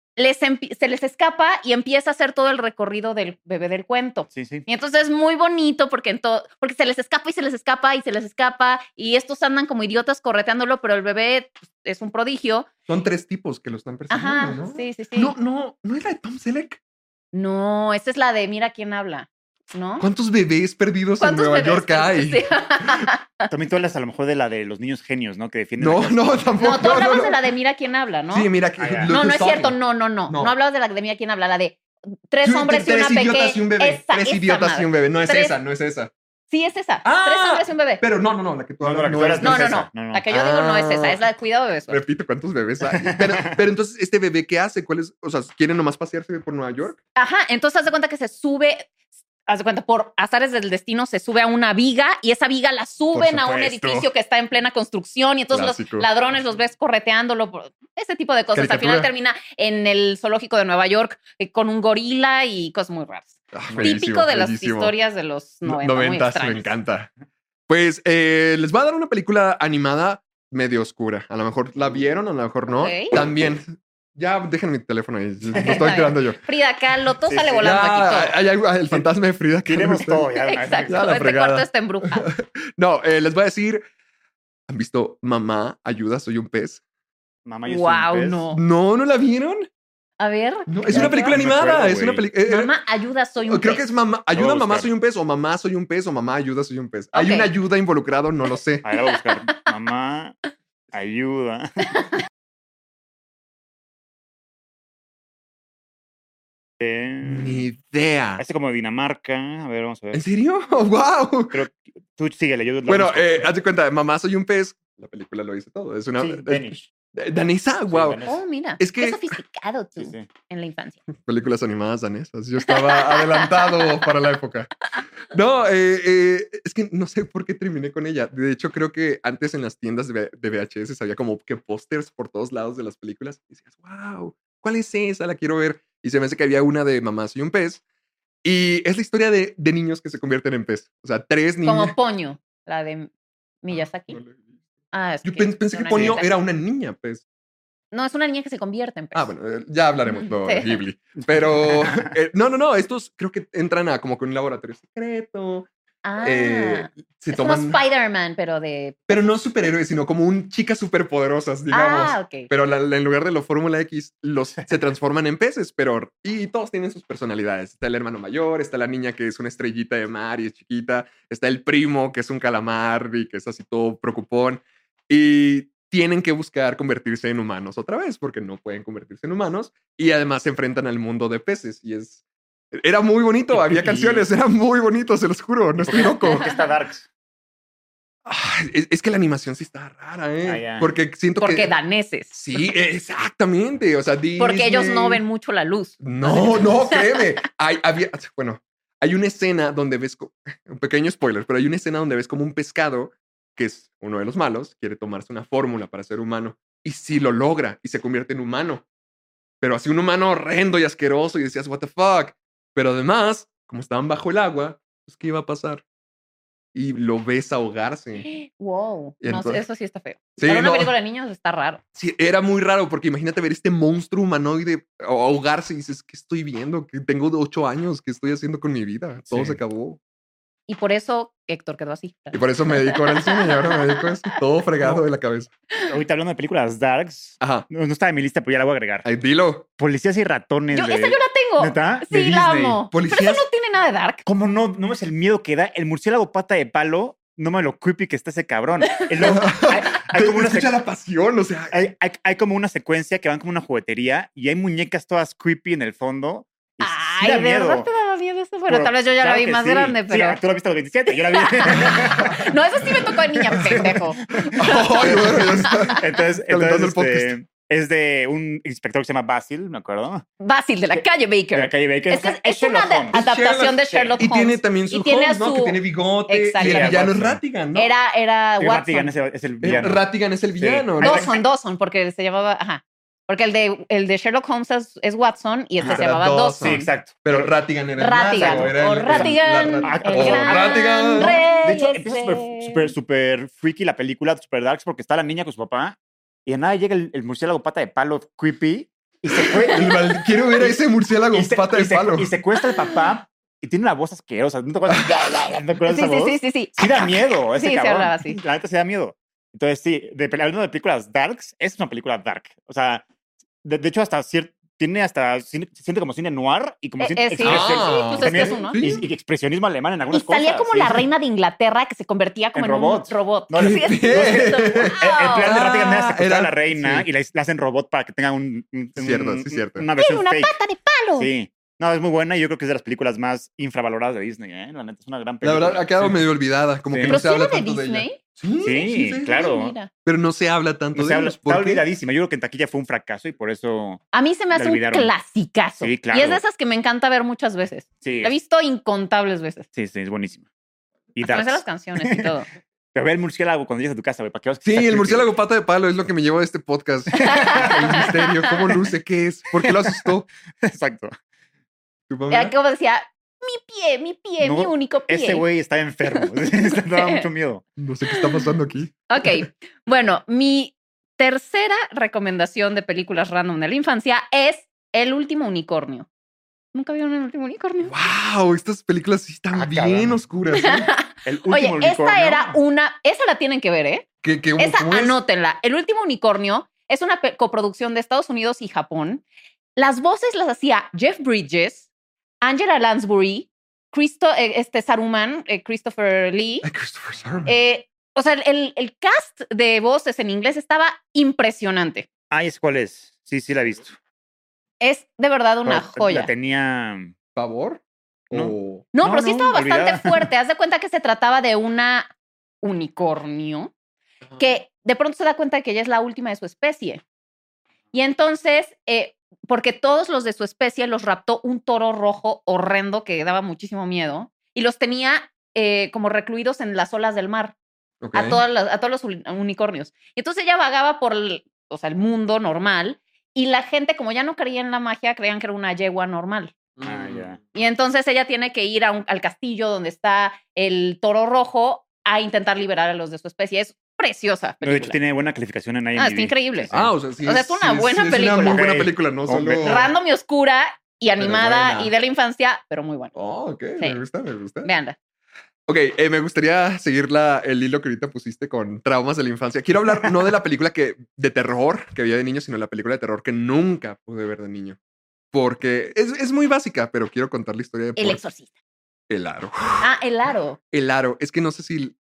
Speaker 6: se les escapa y empieza a hacer todo el recorrido del bebé del cuento.
Speaker 5: Sí, sí.
Speaker 6: Y entonces es muy bonito porque se les escapa y se les escapa y se les escapa y estos andan como idiotas correteándolo, pero el bebé pues, es un prodigio.
Speaker 7: Son 3 tipos que lo están persiguiendo,
Speaker 6: Ajá,
Speaker 7: ¿no?
Speaker 6: sí, sí, sí.
Speaker 7: No es la de Tom Selleck.
Speaker 6: No, esa es la de Mira quién habla, ¿no?
Speaker 7: ¿Cuántos bebés perdidos en
Speaker 6: ¿Cuántos
Speaker 7: Nueva
Speaker 6: bebés?
Speaker 7: York hay?
Speaker 6: Sí.
Speaker 5: También tú hablas a lo mejor de la de los niños genios, ¿no? Que defienden
Speaker 7: No,
Speaker 5: a clase.
Speaker 7: no, tampoco.
Speaker 6: No, tú hablabas
Speaker 7: no.
Speaker 6: de la de Mira quién habla, ¿no?
Speaker 7: Sí, mira. Que,
Speaker 5: Ah, ya.
Speaker 6: No, no es
Speaker 7: Sorry.
Speaker 6: cierto, no.
Speaker 7: No.
Speaker 6: No hablabas de la de Mira quién habla, la de tres hombres y
Speaker 7: Tres
Speaker 6: una
Speaker 7: idiotas
Speaker 6: pequeña.
Speaker 7: y un bebé.
Speaker 6: Esa,
Speaker 7: Tres
Speaker 6: esa
Speaker 7: idiotas
Speaker 6: madre.
Speaker 7: y un bebé. No es
Speaker 6: Tres-
Speaker 7: esa, no es esa.
Speaker 6: Sí, es esa.
Speaker 7: Ah,
Speaker 6: Tres hombres y un bebé.
Speaker 7: Pero no, la que tú
Speaker 5: No,
Speaker 7: hablas
Speaker 5: la que
Speaker 7: no
Speaker 5: tú
Speaker 7: es
Speaker 5: hablas no es
Speaker 7: esa.
Speaker 5: esa. No.
Speaker 6: La que yo digo no es esa,
Speaker 7: Ah.
Speaker 6: es la de Cuidado, bebé suelto.
Speaker 7: Repito, ¿cuántos bebés hay? Pero entonces, ¿este bebé qué hace? ¿Cuál es? O sea, ¿quieren nomás pasearse por Nueva York?
Speaker 6: Ajá, entonces haz de cuenta que se sube, haz de cuenta, por azares del destino se sube a una viga y esa viga la suben a un
Speaker 5: supuesto.
Speaker 6: edificio que está en plena construcción y entonces
Speaker 7: Clásico.
Speaker 6: los ladrones los ves correteándolo, ese tipo de cosas. Al
Speaker 7: Caricatura.
Speaker 6: final termina en el zoológico de Nueva York con un gorila y cosas muy raras. Típico de las historias de los 90, muy
Speaker 7: 90s, me
Speaker 6: extrañas.
Speaker 7: encanta. Pues les voy a dar una película animada medio oscura. A lo mejor la vieron, a lo mejor no.
Speaker 6: Ok.
Speaker 7: También. Ya dejen mi teléfono ahí. Lo
Speaker 6: Está
Speaker 7: estoy
Speaker 6: bien.
Speaker 7: tirando yo.
Speaker 6: Frida Kahlo, todo
Speaker 5: Sí,
Speaker 6: sale
Speaker 5: sí.
Speaker 6: volando aquí
Speaker 7: Ya,
Speaker 6: todo.
Speaker 7: hay algo, el fantasma de Frida. que
Speaker 5: Tiremos
Speaker 7: me gusta.
Speaker 5: todo ya. de una vez.
Speaker 6: Exacto,
Speaker 7: Ya la
Speaker 6: este
Speaker 7: fregada.
Speaker 6: cuarto está embrujado.
Speaker 7: No, les voy a decir. ¿Han visto Mamá, ayuda, soy un pez?
Speaker 5: Mamá, yo soy
Speaker 6: Wow,
Speaker 5: un pez.
Speaker 6: no.
Speaker 7: ¿No la vieron?
Speaker 6: A ver.
Speaker 7: No, es
Speaker 5: Ya,
Speaker 7: una película
Speaker 5: no me
Speaker 7: animada.
Speaker 5: acuerdo,
Speaker 7: Es una
Speaker 5: güey.
Speaker 7: película.
Speaker 6: Mamá, ayuda, soy un
Speaker 7: Creo
Speaker 6: pez.
Speaker 7: que es mamá, ayuda,
Speaker 5: Voy a
Speaker 7: mamá,
Speaker 5: buscar.
Speaker 7: soy un pez, o mamá, soy un pez, o mamá, ayuda, soy un pez. Hay
Speaker 6: Ok.
Speaker 7: una ayuda involucrado, no lo sé.
Speaker 5: A ver, voy a buscar. Mamá, ayuda.
Speaker 7: Ni idea.
Speaker 5: Hace como Dinamarca. A ver, vamos a ver.
Speaker 7: ¿En serio? ¡Wow!
Speaker 5: Pero tú síguele. Yo lo
Speaker 7: Bueno,
Speaker 5: busco.
Speaker 7: haz de cuenta, mamá, soy un pez. La película lo dice todo. Es una.
Speaker 5: Sí,
Speaker 7: es-
Speaker 5: Danish.
Speaker 7: ¿Danesa? ¡Wow!
Speaker 5: danés.
Speaker 6: Oh, mira.
Speaker 7: Es que-
Speaker 6: Qué sofisticado tú
Speaker 5: Sí, sí.
Speaker 6: en la infancia.
Speaker 7: Películas animadas danesas. Yo estaba adelantado para la época. No, es que no sé por qué terminé con ella. De hecho, creo que antes en las tiendas de VHS había como que pósters por todos lados de las películas. Y decías, wow, ¿cuál es esa? La quiero ver. Y se me hace que había una de Mamá, soy un pez. Y es la historia de niños que se convierten en pez. O sea, 3 niños.
Speaker 6: Como Ponyo, la de Miyazaki. Es
Speaker 7: Yo pensé que Ponyo era una niña, pues.
Speaker 6: No, es una niña que se convierte en pez.
Speaker 7: Bueno, ya hablaremos de
Speaker 6: Sí.
Speaker 7: Ghibli. Pero no, estos creo que entran a como que un laboratorio secreto. Se
Speaker 6: es
Speaker 7: toman...
Speaker 6: como Spider-Man, pero de...
Speaker 7: Pero no superhéroes, sino como chicas superpoderosas, digamos.
Speaker 6: Ok.
Speaker 7: Pero en lugar de la Fórmula X, se transforman en peces, y todos tienen sus personalidades. Está el hermano mayor, está la niña que es una estrellita de mar y es chiquita, está el primo que es un calamar y que es así todo preocupón. Y tienen que buscar convertirse en humanos otra vez, porque no pueden convertirse en humanos. Y además se enfrentan al mundo de peces y era muy bonito, había canciones, era muy bonito, se los juro, no estoy loco.
Speaker 5: ¿Por qué está Darks?
Speaker 7: Es que la animación sí está rara,
Speaker 5: ya.
Speaker 7: Porque siento
Speaker 6: Porque
Speaker 7: que...
Speaker 6: daneses.
Speaker 7: Sí, exactamente. O sea,
Speaker 6: Porque ellos
Speaker 7: Disney-
Speaker 6: no ven mucho la luz.
Speaker 7: No, créeme. Hay una escena donde ves... Un pequeño spoiler, pero hay una escena donde ves como un pescado, que es uno de los malos, quiere tomarse una fórmula para ser humano. Y sí lo logra y se convierte en humano. Pero así un humano horrendo y asqueroso y decías, what the fuck. Pero además, como estaban bajo el agua, pues ¿qué iba a pasar? Y lo ves ahogarse.
Speaker 6: Wow.
Speaker 7: Y
Speaker 6: No,
Speaker 7: entonces-
Speaker 6: eso sí está feo.
Speaker 7: Sí,
Speaker 6: Para una
Speaker 7: no.
Speaker 6: película de niños está raro.
Speaker 7: Sí, era muy raro porque imagínate ver este monstruo humanoide ahogarse y dices, ¿qué estoy viendo? Que tengo 8 años, ¿qué estoy haciendo con mi vida? Todo
Speaker 5: Sí.
Speaker 7: se acabó.
Speaker 6: Y por eso Héctor quedó así.
Speaker 7: Y por eso me dedico ahora al cine y ahora me dedico a eso. Todo fregado de la cabeza.
Speaker 5: Ahorita hablando de películas Darks,
Speaker 7: Ajá.
Speaker 5: no está en mi lista, pero ya la voy a agregar.
Speaker 7: Ay, dilo.
Speaker 5: Policías y ratones.
Speaker 6: Esa yo la tengo.
Speaker 5: ¿Neta? De
Speaker 6: Sí, la
Speaker 5: Disney.
Speaker 6: amo.
Speaker 7: Policías-
Speaker 6: Pero eso no tiene nada de dark.
Speaker 5: ¿Cómo no? No ves el miedo que da el murciélago pata de palo. No me lo creepy que está ese cabrón. Y luego hay como una
Speaker 7: Escucha la pasión, o sea.
Speaker 5: hay como una secuencia que van como una juguetería y hay muñecas todas creepy en el fondo. Y sí
Speaker 6: Ay,
Speaker 5: da
Speaker 6: ¿de
Speaker 5: miedo.
Speaker 6: verdad te daba miedo eso? Bueno,
Speaker 5: Pero
Speaker 6: tal vez yo ya
Speaker 5: claro
Speaker 6: la vi
Speaker 5: que
Speaker 6: más
Speaker 5: sí.
Speaker 6: grande, pero...
Speaker 5: Sí, tú la viste a los 27, yo la vi.
Speaker 6: No, eso sí me tocó de niña, pendejo.
Speaker 7: Ay, bueno, ya está.
Speaker 5: Entonces
Speaker 7: Calentando el podcast.
Speaker 5: es de un inspector que se llama Basil, me acuerdo.
Speaker 6: Basil, de la calle Baker.
Speaker 5: De la calle Baker.
Speaker 6: Es una
Speaker 5: Sherlock Holmes.
Speaker 6: adaptación de Sherlock
Speaker 7: Y
Speaker 6: Holmes.
Speaker 7: tiene también su
Speaker 6: Y tiene
Speaker 7: Holmes, ¿no?
Speaker 6: su-
Speaker 7: Que tiene bigote. Y el
Speaker 6: Exactamente.
Speaker 7: villano es
Speaker 5: Watson.
Speaker 7: Rattigan, ¿no?
Speaker 6: Era
Speaker 5: Sí,
Speaker 6: Watson.
Speaker 5: Rattigan es el villano.
Speaker 7: Rattigan es el villano.
Speaker 5: Sí.
Speaker 7: ¿no?
Speaker 6: Dawson, porque se llamaba... Ajá. Porque el de Sherlock Holmes es Watson y este
Speaker 7: Ajá.
Speaker 6: se llamaba
Speaker 7: Era
Speaker 6: Dawson.
Speaker 5: Sí, exacto.
Speaker 7: Pero Rattigan era el
Speaker 6: Rattigan.
Speaker 7: malo, era
Speaker 6: O
Speaker 7: el-
Speaker 6: Rattigan,
Speaker 7: la-
Speaker 5: el
Speaker 7: o
Speaker 6: gran
Speaker 7: Rattigan.
Speaker 6: rey.
Speaker 5: De hecho,
Speaker 6: ese.
Speaker 5: empieza súper freaky la película, super darks, porque está la niña con su papá y de nada llega el murciélago pata de palo creepy y se fue.
Speaker 7: Quiero ver a ese murciélago pata de palo.
Speaker 5: Y secuestra al papá y tiene una voz asquerosa. ¿No te acuerdas? ¿No te acuerdas de esa voz?
Speaker 6: Sí.
Speaker 5: Sí da miedo ese
Speaker 6: Sí, se
Speaker 5: cabrón.
Speaker 6: hablaba así.
Speaker 5: La neta sí da miedo. Entonces, sí, hablando de películas darks, es una película dark. O sea, de hecho, se siente como cine noir y como cine
Speaker 6: sí,
Speaker 5: expresionismo.
Speaker 6: pues es que es uno.
Speaker 5: Y expresionismo alemán en
Speaker 6: Y
Speaker 5: algunas cosas.
Speaker 6: salía como
Speaker 5: sí.
Speaker 6: la reina de Inglaterra que se convertía como
Speaker 5: En
Speaker 6: en
Speaker 5: robot.
Speaker 6: un robot.
Speaker 5: No,
Speaker 6: Sí, es cierto.
Speaker 5: El plan de Rattigan era secuestrar
Speaker 7: era-
Speaker 5: a la reina
Speaker 7: sí.
Speaker 5: y la hacen robot para que tenga
Speaker 7: Cierto.
Speaker 5: una versión
Speaker 6: Tiene una
Speaker 5: fake.
Speaker 6: pata de palo.
Speaker 5: Sí. No, es muy buena y yo creo que es de las películas más infravaloradas de Disney, ¿eh? La neta, es una gran
Speaker 7: La
Speaker 5: película.
Speaker 7: verdad, ha quedado
Speaker 5: Sí.
Speaker 7: medio olvidada. Como
Speaker 5: Sí.
Speaker 7: que
Speaker 6: Pero
Speaker 7: no
Speaker 6: sí
Speaker 7: se habla
Speaker 6: era de
Speaker 7: tanto de ella.
Speaker 6: Disney.
Speaker 5: Sí, claro.
Speaker 6: Mira.
Speaker 7: Pero no se habla tanto
Speaker 5: No
Speaker 7: de
Speaker 5: se habla,
Speaker 7: ellos. ¿Por
Speaker 5: está
Speaker 7: qué?
Speaker 5: olvidadísima. Yo creo que en taquilla fue un fracaso y por eso...
Speaker 6: A mí se me
Speaker 5: La
Speaker 6: hace un
Speaker 5: olvidaron.
Speaker 6: clasicazo.
Speaker 5: Sí, claro.
Speaker 6: Y es de esas que me encanta ver muchas veces.
Speaker 5: Sí,
Speaker 6: La he visto incontables veces.
Speaker 5: sí, es buenísima. Y
Speaker 6: Hasta me sé
Speaker 5: Darks.
Speaker 6: las canciones y todo.
Speaker 5: Pero ve el murciélago cuando llegas a tu casa, güey, para que veas que
Speaker 7: Sí,
Speaker 5: está
Speaker 7: el
Speaker 5: creepy.
Speaker 7: murciélago pata de palo es lo que me llevó a este podcast. El misterio, cómo luce, qué es, por qué lo asustó.
Speaker 5: Exacto.
Speaker 7: ¿Tu mamá?
Speaker 6: Era como decía, mi pie,
Speaker 5: No,
Speaker 6: mi único pie.
Speaker 5: Ese güey está enfermo. Daba mucho miedo.
Speaker 7: No sé qué está pasando aquí.
Speaker 6: Ok, bueno, mi tercera recomendación de películas random de la infancia es El último unicornio. ¿Nunca vieron El último unicornio?
Speaker 7: ¡Wow! Estas películas sí están
Speaker 5: Ah,
Speaker 7: bien
Speaker 5: cabrón.
Speaker 7: oscuras. ¿Eh?
Speaker 5: El último
Speaker 6: Oye,
Speaker 5: unicornio.
Speaker 6: esta era esa la tienen que ver, ¿eh? Esa,
Speaker 7: ¿Cómo es?
Speaker 6: anótenla. El último unicornio es una coproducción de Estados Unidos y Japón. Las voces las hacía Jeff Bridges, Angela Lansbury, Saruman, Christopher Lee.
Speaker 7: Ay, Christopher Sarman.
Speaker 6: O sea, el cast de voces en inglés estaba impresionante.
Speaker 5: Ay, ¿es cuál es? Sí, la he visto.
Speaker 6: Es de verdad una
Speaker 5: Pero
Speaker 6: joya.
Speaker 5: La tenía...
Speaker 7: ¿Favor?
Speaker 5: No.
Speaker 7: O-
Speaker 6: No,
Speaker 5: No,
Speaker 6: pero sí
Speaker 5: no,
Speaker 6: estaba bastante
Speaker 5: olvidada.
Speaker 6: fuerte. Haz de cuenta que se trataba de una unicornio que de pronto se da cuenta de que ella es la última de su especie. Y entonces, porque todos los de su especie los raptó un toro rojo horrendo que daba muchísimo miedo y los tenía como recluidos en las olas del mar,
Speaker 7: Ok.
Speaker 6: a todos los unicornios. Y entonces ella vagaba por el mundo normal y la gente, como ya no creía en la magia, creían que era una yegua normal.
Speaker 5: Ya.
Speaker 6: Y entonces ella tiene que ir al castillo donde está el toro rojo a intentar liberar a los de su especie. Es preciosa
Speaker 5: No, de hecho, tiene buena calificación en IMDb.
Speaker 6: está increíble.
Speaker 7: O sea, sí.
Speaker 6: O sea, es una buena película.
Speaker 7: Es una muy buena
Speaker 5: Ok.
Speaker 7: película, no solo...
Speaker 6: Random y oscura y animada
Speaker 7: buena.
Speaker 6: y de la infancia, pero muy buena.
Speaker 7: Oh, ok,
Speaker 6: Sí.
Speaker 7: me gusta.
Speaker 6: Veanla.
Speaker 7: Ok, me gustaría seguir el hilo que ahorita pusiste con traumas de la infancia. Quiero hablar no de la película de terror que había de niño, sino la película de terror que nunca pude ver de niño. Porque es muy básica, pero quiero contar la historia de
Speaker 6: El exorcista.
Speaker 7: El Aro.
Speaker 6: El aro.
Speaker 7: El Aro. Es que no sé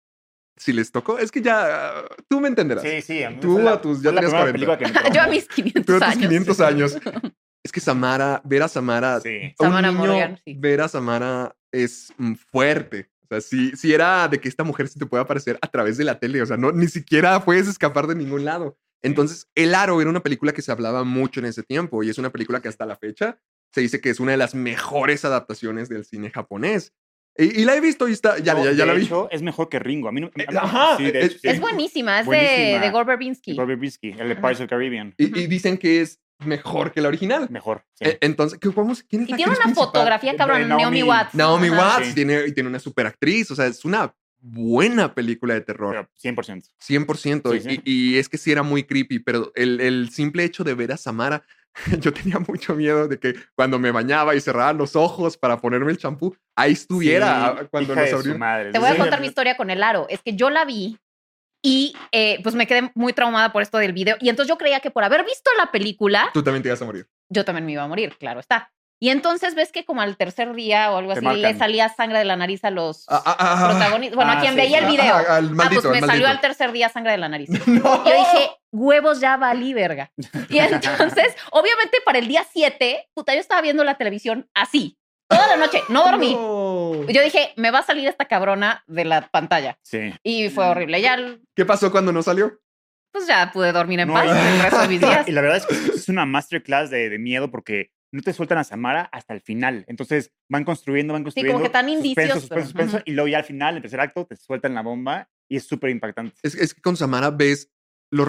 Speaker 7: si les tocó. Es que ya... Tú me entenderás.
Speaker 5: Sí. A mí
Speaker 7: Tú
Speaker 5: fue
Speaker 7: a tus... Ya
Speaker 5: fue la
Speaker 7: tenías
Speaker 5: primera
Speaker 7: 40.
Speaker 5: película que me traumó.
Speaker 6: Yo a mis 500
Speaker 7: Tú a tus
Speaker 6: años.
Speaker 7: 500 años. Es que ver a Samara...
Speaker 5: Sí.
Speaker 7: A un
Speaker 6: Samara
Speaker 7: niño
Speaker 6: Morgan, sí.
Speaker 7: ver a Samara es fuerte. O sea, si era de que esta mujer se te puede aparecer a través de la tele. O sea, no, ni siquiera puedes escapar de ningún lado. Entonces, El Aro era una película que se hablaba mucho en ese tiempo y es una película que hasta la fecha se dice que es una de las mejores adaptaciones del cine japonés. Y la he visto y está, ya la vi.
Speaker 5: De hecho, es mejor que Ringo. A mí no,
Speaker 7: ajá,
Speaker 5: sí, de hecho, sí.
Speaker 6: Es buenísima, es
Speaker 5: Buenísima.
Speaker 6: de Gore Verbinski.
Speaker 5: Gore Verbinski, el de Pirates of the Caribbean.
Speaker 7: Y dicen que es mejor que la original.
Speaker 5: Mejor. Sí.
Speaker 7: Entonces, ¿quién es
Speaker 6: Y
Speaker 7: la
Speaker 6: tiene
Speaker 7: actriz
Speaker 6: una
Speaker 7: principal?
Speaker 6: fotografía, cabrón,
Speaker 5: Naomi-
Speaker 6: Naomi Watts.
Speaker 7: Naomi
Speaker 6: Ajá.
Speaker 7: Watts
Speaker 5: Sí.
Speaker 7: tiene una super actriz. O sea, es una buena película de terror.
Speaker 5: Pero 100%.
Speaker 7: 100%.
Speaker 5: Sí, sí.
Speaker 7: Y es que sí era muy creepy, pero el simple hecho de ver a Samara, yo tenía mucho miedo de que cuando me bañaba y cerraba los ojos para ponerme el champú, ahí estuviera
Speaker 5: Sí,
Speaker 7: cuando
Speaker 5: hija
Speaker 7: nos
Speaker 5: de su
Speaker 7: abrió.
Speaker 5: madre.
Speaker 6: Te voy a
Speaker 5: Sí.
Speaker 6: contar mi historia con el aro. Es que yo la vi y pues me quedé muy traumada por esto del video. Y entonces yo creía que por haber visto la película,
Speaker 7: Tú también te ibas a morir.
Speaker 6: yo también me iba a morir, claro está. Y entonces ves que como al tercer día o algo
Speaker 5: Te
Speaker 6: así
Speaker 5: marcan.
Speaker 6: le salía sangre de la nariz a los protagonistas. Bueno, a quien
Speaker 5: sí,
Speaker 6: veía
Speaker 5: sí.
Speaker 6: el video.
Speaker 7: Al maldito,
Speaker 6: pues me
Speaker 7: al
Speaker 6: salió
Speaker 7: maldito.
Speaker 6: al tercer día sangre de la nariz. Yo dije, huevos, ya valí verga. Y entonces, obviamente para el día 7, puta, yo estaba viendo la televisión así, toda la noche, no dormí.
Speaker 7: No.
Speaker 6: Yo dije, me va a salir esta cabrona de la pantalla.
Speaker 5: Sí.
Speaker 6: Y fue horrible. Ya,
Speaker 7: ¿Qué pasó cuando no salió?
Speaker 6: pues ya pude dormir en
Speaker 5: No,
Speaker 6: paz el resto de mis días.
Speaker 5: Y la verdad es que es una masterclass de miedo porque no te sueltan a Samara hasta el final. Entonces van construyendo.
Speaker 6: Sí, como que tan indicios.
Speaker 5: Suspenso,
Speaker 6: pero-
Speaker 5: y luego ya al final, el tercer acto, te sueltan la bomba y es súper impactante.
Speaker 7: Es que con Samara ves los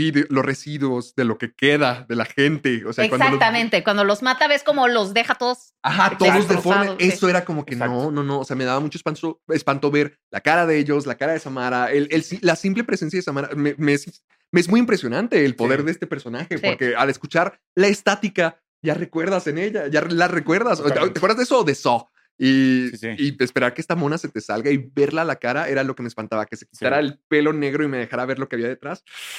Speaker 7: residuos de lo que queda de la gente. O sea,
Speaker 6: Exactamente. Cuando los mata, ves como los deja todos.
Speaker 7: Ajá, todos
Speaker 6: Exacto.
Speaker 7: deformes.
Speaker 6: Sí.
Speaker 7: Eso era como que
Speaker 5: Exacto.
Speaker 7: no. O sea, me daba mucho espanto ver la cara de ellos, la cara de Samara, la simple presencia de Samara. Me es muy impresionante el poder
Speaker 5: Sí.
Speaker 7: de este personaje,
Speaker 6: Sí.
Speaker 7: porque al escuchar la estática, ya recuerdas en ella, ya la recuerdas.
Speaker 5: Totalmente.
Speaker 7: ¿Te acuerdas de eso o de Saw? Y
Speaker 5: Sí.
Speaker 7: esperar que esta mona se te salga y verla a la cara era lo que me espantaba, que se quitara el pelo negro y me dejara ver lo que había detrás.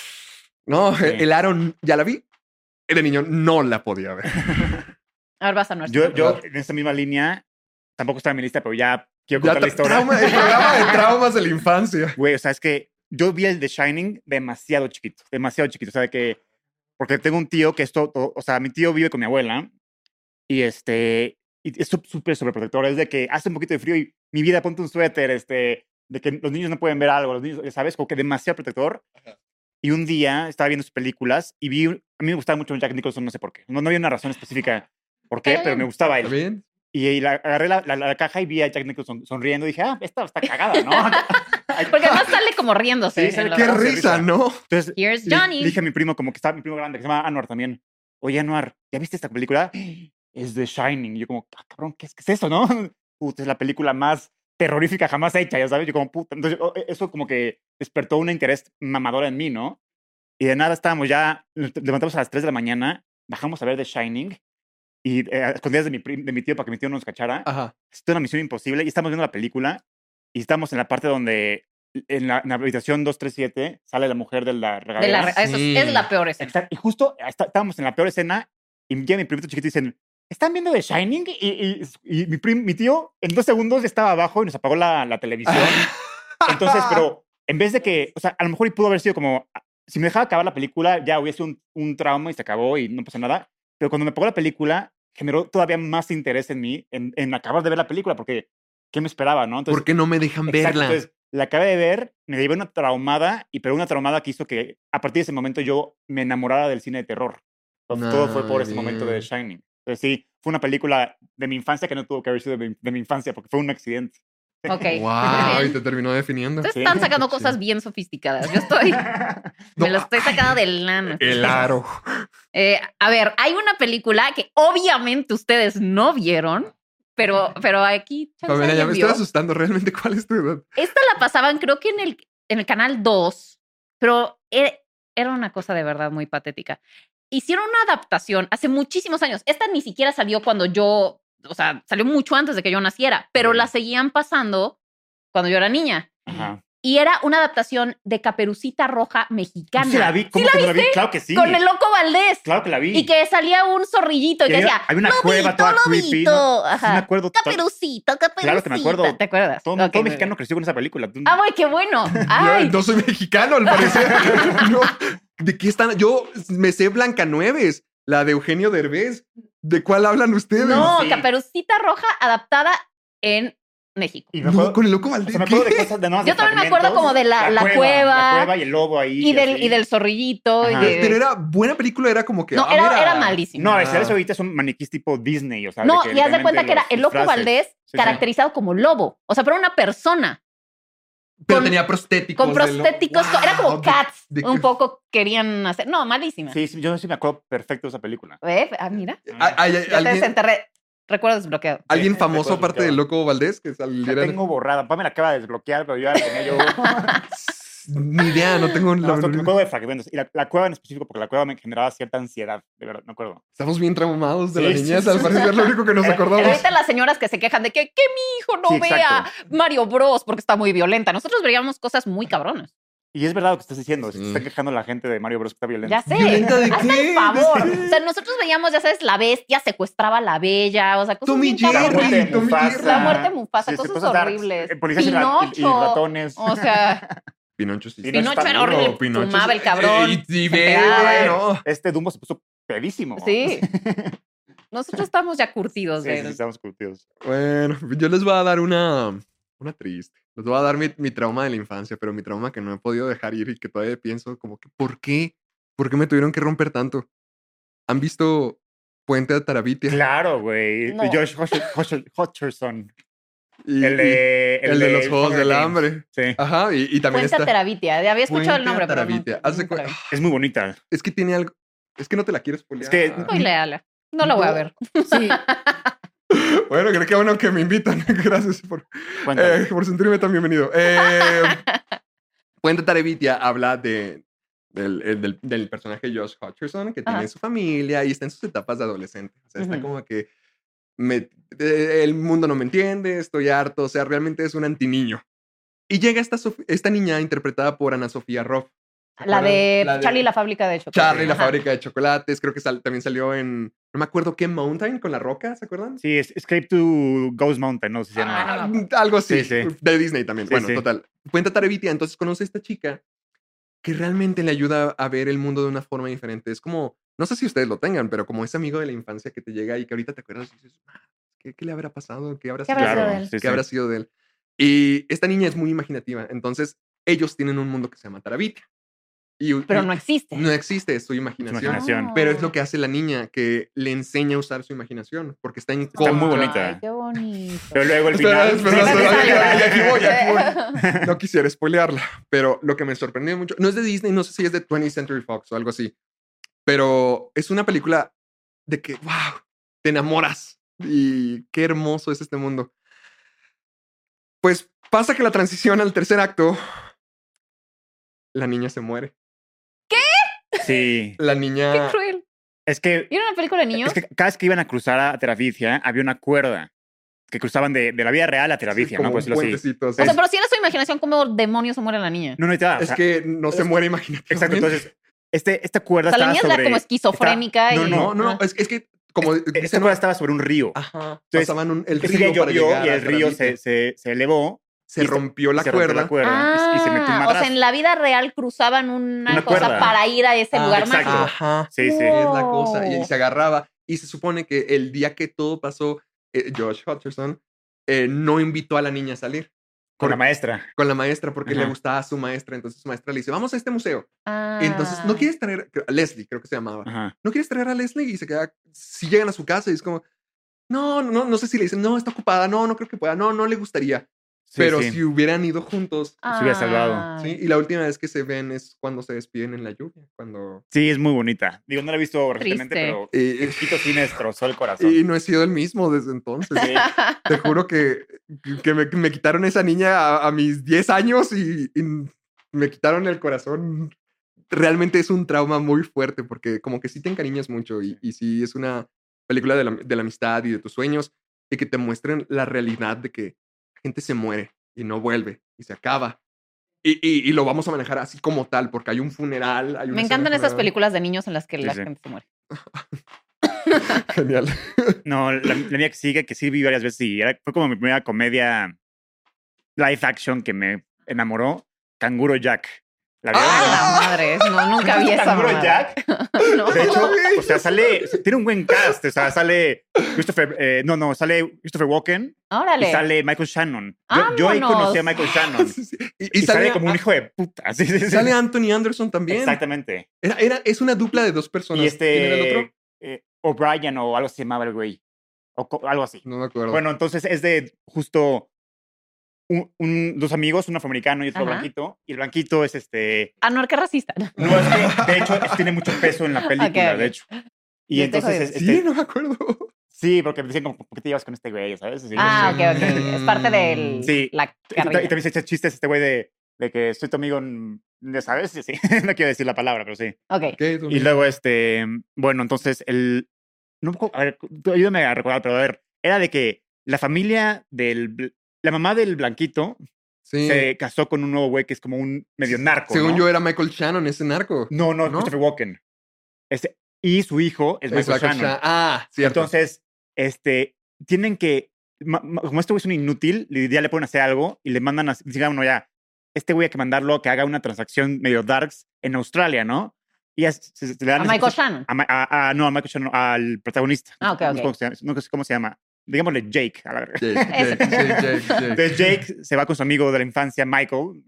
Speaker 7: No,
Speaker 5: Sí.
Speaker 7: el Aaron, ya la vi. De niño no la podía ver.
Speaker 6: A ver, vas a nuestro.
Speaker 5: Yo en esta misma línea, tampoco está en mi lista, pero ya quiero
Speaker 7: Ya
Speaker 5: contar la historia.
Speaker 7: el programa de traumas de la infancia.
Speaker 5: Güey, o sea, es que yo vi el The Shining demasiado chiquito. O sea, porque tengo un tío que o sea, mi tío vive con mi abuela y y es súper sobreprotector. Es de que hace un poquito de frío y mi vida, ponte un suéter, de que los niños no pueden ver algo, los niños, ¿sabes? Como que demasiado protector. Y un día estaba viendo sus películas y a mí me gustaba mucho Jack Nicholson, no sé por qué. No había una razón específica por qué, pero me gustaba
Speaker 7: ¿Está
Speaker 5: él.
Speaker 7: bien?
Speaker 5: Y agarré la caja y vi a Jack Nicholson sonriendo y dije, esta está cagada, ¿no?
Speaker 6: Porque además sale como riéndose.
Speaker 5: Sí, sale
Speaker 6: en la
Speaker 7: ¡Qué
Speaker 6: verdad.
Speaker 7: risa, ¿no?
Speaker 5: Entonces,
Speaker 6: Here's
Speaker 5: le
Speaker 6: Johnny.
Speaker 5: dije a mi primo, como que estaba mi primo grande, que se llama Anwar también. Oye, Anwar, ¿ya viste esta película? Es The Shining. Y yo como, cabrón, ¿qué es eso, no? Puta, es la película más terrorífica jamás hecha, ya sabes. Yo como, puta. Entonces, eso como que despertó un interés mamador en mí, ¿no? Y de nada estábamos ya, levantamos a las 3 de la mañana, bajamos a ver The Shining y a escondidas de mi tío para que mi tío no nos cachara.
Speaker 7: Ajá.
Speaker 5: Es una misión imposible y estamos viendo la película y estamos en la parte donde en la habitación 237 sale la mujer de la regadera.
Speaker 6: Eso
Speaker 7: Sí.
Speaker 6: es la peor escena.
Speaker 5: Exacto. Y justo estábamos en la peor escena y llega mi primito chiquito y dicen, ¿están viendo The Shining? Y mi tío en 2 segundos estaba abajo y nos apagó la televisión. Entonces, pero en vez de que, o sea, a lo mejor pudo haber sido como, si me dejaba acabar la película, ya hubiese un trauma y se acabó y no pasa nada. Pero cuando me apagó la película, generó todavía más interés en mí, en acabar de ver la película, porque ¿qué me esperaba, no? Entonces,
Speaker 7: ¿Por qué no me dejan
Speaker 5: exacto,
Speaker 7: verla?
Speaker 5: entonces, la acabé de ver, me llevé una traumada, pero una traumada que hizo que a partir de ese momento yo me enamorara del cine de terror. Entonces, todo fue por ese momento de
Speaker 7: bien.
Speaker 5: The Shining. Entonces sí, fue una película de mi infancia que no tuvo que haber sido de mi infancia porque fue un accidente.
Speaker 6: Ok.
Speaker 7: Wow,
Speaker 6: Muy
Speaker 7: y te terminó definiendo.
Speaker 6: Ustedes están sacando cosas bien sofisticadas. Yo estoy... Me lo estoy sacando del lano.
Speaker 7: El aro.
Speaker 6: A ver, hay una película que obviamente ustedes no vieron, pero aquí... chance
Speaker 7: Pamela, ya
Speaker 6: alguien
Speaker 7: me
Speaker 6: vio.
Speaker 7: estoy asustando. ¿Realmente cuál es tu edad?
Speaker 6: Esta la pasaban creo que en el canal 2, pero era una cosa de verdad muy patética. Hicieron una adaptación hace muchísimos años. Esta ni siquiera salió cuando yo, o sea, salió mucho antes de que yo naciera, pero la seguían pasando cuando yo era niña.
Speaker 5: Ajá.
Speaker 6: Y era una adaptación de Caperucita Roja mexicana.
Speaker 5: Sí la vi. ¿Cómo que no la vi? Claro que sí.
Speaker 6: Con el Loco Valdés.
Speaker 5: Claro que la vi.
Speaker 6: Y que salía un zorrillito y que decía,
Speaker 5: Hay una cueva toda creepy.
Speaker 6: lobito.
Speaker 5: ¿no? Sí
Speaker 6: Ajá.
Speaker 5: me acuerdo.
Speaker 6: Caperucita.
Speaker 5: Claro que me acuerdo.
Speaker 6: ¿Te acuerdas?
Speaker 5: Todo
Speaker 6: Ok, muy
Speaker 5: mexicano
Speaker 6: bien.
Speaker 5: creció con esa película.
Speaker 6: Ah, güey, qué bueno.
Speaker 7: Yo
Speaker 6: Ay,
Speaker 7: no soy mexicano, al parecer. No. ¿De qué están? Yo me sé Blancanieves, la de Eugenio Derbez. ¿De cuál hablan ustedes?
Speaker 6: no,
Speaker 5: Sí.
Speaker 6: Caperucita Roja adaptada en México.
Speaker 5: Y me
Speaker 7: No,
Speaker 5: acuerdo,
Speaker 7: con el Loco
Speaker 5: o
Speaker 7: Valdés.
Speaker 5: sea, me acuerdo de
Speaker 7: ¿qué?
Speaker 5: cosas de nuevas.
Speaker 6: Yo también me acuerdo como de la cueva.
Speaker 5: La cueva y el lobo ahí.
Speaker 6: Y del zorrillito.
Speaker 5: Ajá.
Speaker 7: Pero era buena película, era como que.
Speaker 6: No, era malísimo.
Speaker 5: No, ese ahorita es un maniquís tipo Disney. O sea,
Speaker 6: No,
Speaker 5: de que
Speaker 6: y haz de cuenta que era
Speaker 5: literalmente
Speaker 6: el
Speaker 5: los
Speaker 6: Loco
Speaker 5: disfraces.
Speaker 6: Valdés
Speaker 5: Sí,
Speaker 6: caracterizado como lobo. O sea, pero una persona.
Speaker 7: Pero
Speaker 6: con-
Speaker 7: tenía prostéticos.
Speaker 6: Con prostéticos.
Speaker 7: Wow,
Speaker 6: Era como Cats.
Speaker 7: de-
Speaker 6: Un poco querían hacer. No, malísima.
Speaker 5: Sí, yo sí me acuerdo perfecto de esa película.
Speaker 6: Mira.
Speaker 7: ¿Hay
Speaker 6: Ya te
Speaker 7: alguien,
Speaker 6: desenterré. Recuerdo desbloqueado.
Speaker 7: alguien
Speaker 5: Sí,
Speaker 7: famoso
Speaker 5: recuerdo
Speaker 7: aparte del Loco Valdés que
Speaker 5: La
Speaker 7: saliera?
Speaker 5: tengo borrada. Pame la acaba de desbloquear, pero yo ya la tenía yo.
Speaker 7: Ni idea, no tengo
Speaker 5: No, me acuerdo de fragmentos. Y la cueva en específico, porque la cueva me generaba cierta ansiedad. De verdad, me acuerdo.
Speaker 7: Estamos bien traumados de la
Speaker 5: Sí, sí,
Speaker 7: niñez,
Speaker 5: sí,
Speaker 7: al
Speaker 5: sí.
Speaker 7: parecer lo único que nos
Speaker 5: Pero
Speaker 7: acordamos.
Speaker 6: Ahorita las señoras que se quejan de que mi hijo no
Speaker 5: Sí,
Speaker 6: vea
Speaker 5: exacto.
Speaker 6: Mario Bros porque está muy violenta. Nosotros veíamos cosas muy cabronas.
Speaker 5: Y es verdad lo que estás diciendo.
Speaker 7: Sí.
Speaker 5: Se está quejando la gente de Mario Bros. Que está violento.
Speaker 6: Ya sé.
Speaker 7: ¿Violenta de
Speaker 6: Hazme
Speaker 7: qué?
Speaker 6: el favor. O sea, nosotros veíamos, ya sabes, la bestia secuestraba a la bella. O sea, cosas
Speaker 7: Tommy
Speaker 6: bien
Speaker 7: Jerry,
Speaker 5: La
Speaker 6: cabronas.
Speaker 5: muerte de
Speaker 7: Tommy
Speaker 5: Mufasa.
Speaker 7: Jerry.
Speaker 6: La muerte de Mufasa,
Speaker 5: Sí,
Speaker 6: cosas
Speaker 5: cosas darks.
Speaker 6: horribles.
Speaker 5: Policías y
Speaker 6: Pinocho.
Speaker 5: ratones.
Speaker 6: O sea,
Speaker 7: Pinocho sí.
Speaker 5: Pinocho
Speaker 6: Pinocho
Speaker 5: está
Speaker 6: era
Speaker 5: duro.
Speaker 6: horrible.
Speaker 7: Pinocho
Speaker 6: Fumaba
Speaker 7: sí.
Speaker 6: el cabrón.
Speaker 7: Y
Speaker 6: se
Speaker 7: ve,
Speaker 6: pegaba.
Speaker 7: bueno.
Speaker 5: Dumbo se puso pedísimo.
Speaker 6: Sí. Nosotros estamos ya curtidos
Speaker 5: Sí,
Speaker 6: de
Speaker 5: sí,
Speaker 6: él.
Speaker 5: estamos curtidos.
Speaker 7: Bueno, yo les voy a dar una triste. Les voy a dar mi trauma de la infancia, pero mi trauma que no he podido dejar ir y que todavía pienso como que, ¿por qué? ¿Por qué me tuvieron que romper tanto? ¿Han visto Puente de Tarabitia?
Speaker 5: Claro, güey.
Speaker 6: No.
Speaker 5: Josh Hutcherson.
Speaker 7: Y-
Speaker 5: El de
Speaker 7: los Juegos
Speaker 5: Hunger
Speaker 7: del
Speaker 5: Games.
Speaker 7: Hambre.
Speaker 5: Sí.
Speaker 7: Ajá, y también
Speaker 6: Cuenta
Speaker 7: está
Speaker 6: Terabitia. Había escuchado el
Speaker 7: Puente
Speaker 6: nombre,
Speaker 7: de
Speaker 6: pero no.
Speaker 7: Tarabitia. Haz de
Speaker 6: nunca la vi.
Speaker 5: Es muy bonita.
Speaker 7: Es que tiene algo. Es que no te la quiero spoilear.
Speaker 5: Es que-
Speaker 6: Spoiléala. No la voy a ver.
Speaker 5: Sí.
Speaker 7: Bueno, creo que bueno que me invitan. Gracias
Speaker 5: Cuéntame.
Speaker 7: por sentirme tan bienvenido. Puente Tarabitia habla del personaje Josh Hutcherson, que tiene
Speaker 6: Ajá.
Speaker 7: su familia y está en sus etapas de adolescente. O sea, está
Speaker 6: Ujú.
Speaker 7: como que el mundo no me entiende, estoy harto. O sea, realmente es un antiniño. Y llega esta niña interpretada por Ana Sofía Robb. ¿Se
Speaker 6: La
Speaker 7: acuerdan?
Speaker 6: de Charlie y la fábrica de chocolate.
Speaker 7: Charlie, la
Speaker 6: Ajá.
Speaker 7: fábrica de chocolates. Creo que también salió en. No me acuerdo qué Mountain con la roca, ¿se acuerdan?
Speaker 5: Sí, es Escape to Ghost Mountain, no sé si se llama.
Speaker 7: Algo así.
Speaker 5: Sí, sí.
Speaker 7: De Disney también.
Speaker 5: Sí,
Speaker 7: Bueno,
Speaker 5: sí.
Speaker 7: total. Cuenta Tarabitia, entonces conoce a esta chica que realmente le ayuda a ver el mundo de una forma diferente. Es como, no sé si ustedes lo tengan, pero como ese amigo de la infancia que te llega y que ahorita te acuerdas y dices, ¿qué le habrá pasado? ¿Qué habrá
Speaker 6: ¿Qué
Speaker 7: sido?
Speaker 6: habrá sido
Speaker 5: Claro,
Speaker 6: de él?
Speaker 5: sí,
Speaker 7: ¿Qué
Speaker 5: sí.
Speaker 7: habrá sido de él? Y esta niña es muy imaginativa. Entonces, ellos tienen un mundo que se llama Tarabitia.
Speaker 6: Pero no existe.
Speaker 7: No existe, es su imaginación.
Speaker 5: imaginación.
Speaker 7: Pero es lo que hace la niña, que le enseña a usar su imaginación, porque está en
Speaker 5: Está muy
Speaker 7: contra.
Speaker 5: bonita.
Speaker 6: Ay, qué bonito.
Speaker 5: Pero luego el
Speaker 7: Espera,
Speaker 5: final.
Speaker 7: espera,
Speaker 5: Sí,
Speaker 7: espera,
Speaker 5: sí,
Speaker 7: ya,
Speaker 5: sí.
Speaker 7: aquí voy. No quisiera spoilearla, pero lo que me sorprendió mucho, no es de Disney, no sé si es de 20th Century Fox o algo así, pero es una película de que, wow, te enamoras y qué hermoso es este mundo. Pues pasa que la transición al tercer acto, la niña se muere.
Speaker 5: Sí.
Speaker 7: La
Speaker 6: Qué
Speaker 7: niña...
Speaker 6: cruel.
Speaker 5: Es que,
Speaker 6: ¿Vieron una película de niños?
Speaker 5: es que cada vez que iban a cruzar a Terabitia, había una cuerda que cruzaban de la vida real a Terabitia,
Speaker 7: como
Speaker 5: ¿no?
Speaker 7: un
Speaker 5: Por decirlo así.
Speaker 7: puentecito, así.
Speaker 6: O sea, pero si era su imaginación, ¿cómo demonios se muere la niña?
Speaker 5: No, no, ya, o
Speaker 7: Es
Speaker 5: sea,
Speaker 7: que no se muere imaginativamente.
Speaker 5: exacto. Entonces, esta cuerda
Speaker 6: O sea, la
Speaker 5: estaba
Speaker 6: niña
Speaker 5: sobre...
Speaker 6: era como esquizofrénica
Speaker 5: está-
Speaker 6: y...
Speaker 7: No, es que como
Speaker 5: Esta
Speaker 7: dicen,
Speaker 5: cuerda estaba sobre un río.
Speaker 7: ajá,
Speaker 5: Entonces,
Speaker 7: pasaban el
Speaker 5: Ese
Speaker 7: río
Speaker 5: día
Speaker 7: para
Speaker 5: llovió
Speaker 7: llegar
Speaker 5: y
Speaker 7: a
Speaker 5: el río
Speaker 7: Tarabitia.
Speaker 5: se elevó.
Speaker 7: Se
Speaker 5: y
Speaker 7: rompió la
Speaker 5: se rompió
Speaker 7: cuerda.
Speaker 5: la cuerda y se metió un
Speaker 6: Ah, o
Speaker 5: madrazo.
Speaker 6: sea, en la vida real cruzaban una
Speaker 5: Una
Speaker 6: cosa
Speaker 5: cuerda.
Speaker 6: para ir a ese lugar
Speaker 5: exacto.
Speaker 6: mágico.
Speaker 7: Ajá.
Speaker 5: Sí, sí.
Speaker 7: Es la cosa. Y
Speaker 6: Wow.
Speaker 7: se agarraba. Y se supone que el día que todo pasó, Josh Hutcherson no invitó a la niña a salir
Speaker 5: Con la maestra.
Speaker 7: con la maestra porque le
Speaker 5: Ajá.
Speaker 7: gustaba a su maestra. Entonces su maestra le dice, vamos a este museo.
Speaker 6: Ah.
Speaker 7: Entonces, ¿no quieres traer a Leslie? Creo que se llamaba.
Speaker 5: Ajá.
Speaker 7: ¿No quieres traer a Leslie? Y se queda, si llegan a su casa y es como, no sé si le dicen, no, está ocupada, no creo que pueda, no le gustaría.
Speaker 5: Sí,
Speaker 7: pero
Speaker 5: sí.
Speaker 7: si hubieran ido juntos,
Speaker 5: Se hubiera salvado.
Speaker 7: sí, y la última vez que se ven es cuando se despiden en la lluvia, cuando...
Speaker 5: Sí, es muy bonita. Digo, no la he visto recientemente,
Speaker 6: Triste.
Speaker 5: pero
Speaker 7: Y,
Speaker 5: de chiquito sí me destrozó el corazón.
Speaker 7: y no he sido el mismo desde entonces.
Speaker 5: Sí.
Speaker 7: Te juro que me quitaron esa niña a mis 10 años y me quitaron el corazón. Realmente es un trauma muy fuerte porque como que sí te encariñas mucho y sí es una película de la amistad y de tus sueños y que te muestren la realidad de que la gente se muere y no vuelve y se acaba. Y lo vamos a manejar así como tal porque hay un funeral. Hay una
Speaker 6: Me
Speaker 7: escena
Speaker 6: encantan
Speaker 7: de
Speaker 6: esas
Speaker 7: funeral.
Speaker 6: películas de niños en las que
Speaker 5: Sí,
Speaker 6: la
Speaker 5: sí.
Speaker 6: gente se muere.
Speaker 7: Genial.
Speaker 5: No, la mía que sí vi varias veces y fue como mi primera comedia live action que me enamoró. Canguro Jack. ¿La vieron?
Speaker 6: ¡Ah, la madre! No, nunca vi esa
Speaker 5: Canguro
Speaker 6: mamada.
Speaker 5: Jack.
Speaker 6: No.
Speaker 5: De hecho, o sea, tiene un buen cast. O sea, sale sale Christopher Walken
Speaker 6: Órale.
Speaker 5: y sale Michael Shannon. Yo ahí
Speaker 6: ¡Vámonos!
Speaker 5: conocí a Michael Shannon.
Speaker 7: Sí, sí.
Speaker 5: Y sale como un hijo de puta. Sí, sí, sí.
Speaker 7: Sale Anthony Anderson también.
Speaker 5: Exactamente.
Speaker 7: Es una dupla de dos personas.
Speaker 5: Y
Speaker 7: ¿Quién era el otro?
Speaker 5: O'Brien o algo se llamaba el güey. Algo así.
Speaker 7: No me acuerdo.
Speaker 5: Bueno, entonces es de justo dos amigos, un afroamericano y otro
Speaker 6: Ajá.
Speaker 5: blanquito. Y el blanquito es
Speaker 6: Ah, no, qué racista.
Speaker 5: No, es que de hecho tiene mucho peso en la película,
Speaker 6: Ok.
Speaker 5: de hecho. Y
Speaker 6: Yo estoy
Speaker 5: entonces,
Speaker 6: jodiendo.
Speaker 7: Sí, no me acuerdo.
Speaker 5: sí, porque me dicen como, ¿por qué te llevas con este güey? ¿Sabes? Así,
Speaker 6: Ah,
Speaker 5: sí.
Speaker 6: ok. Es parte de
Speaker 5: Sí.
Speaker 6: la
Speaker 5: Y
Speaker 6: carrilla.
Speaker 5: también se echa chistes este güey de que soy tu amigo, ya sabes, sí, sí. No quiero decir la palabra, pero sí.
Speaker 6: Ok.
Speaker 5: Y luego, bueno, entonces, no, a ver, tú ayúdame a recordar, pero a ver, era de que la familia la mamá del blanquito
Speaker 7: Sí.
Speaker 5: se casó con un nuevo güey que es como un medio narco,
Speaker 7: Según
Speaker 5: ¿no?
Speaker 7: yo era Michael Shannon, ese narco.
Speaker 5: No,
Speaker 7: ¿No?
Speaker 5: Christopher Walken. Y su hijo es Michael Shannon.
Speaker 7: Ah, cierto.
Speaker 5: Entonces, tienen que, como este güey es un inútil, ya le pueden hacer algo y le mandan a, digan, bueno, ya, este güey hay que mandarlo a que haga una transacción medio darks en Australia, ¿no? Y le dan
Speaker 6: A Michael Shannon.
Speaker 5: no, a Michael Shannon, al protagonista.
Speaker 6: Ah, ok,
Speaker 5: No sé no sé cómo se llama. Digámosle Jake, a la verga.
Speaker 7: Jake.
Speaker 5: Entonces Jake se va con su amigo de la infancia, Michael,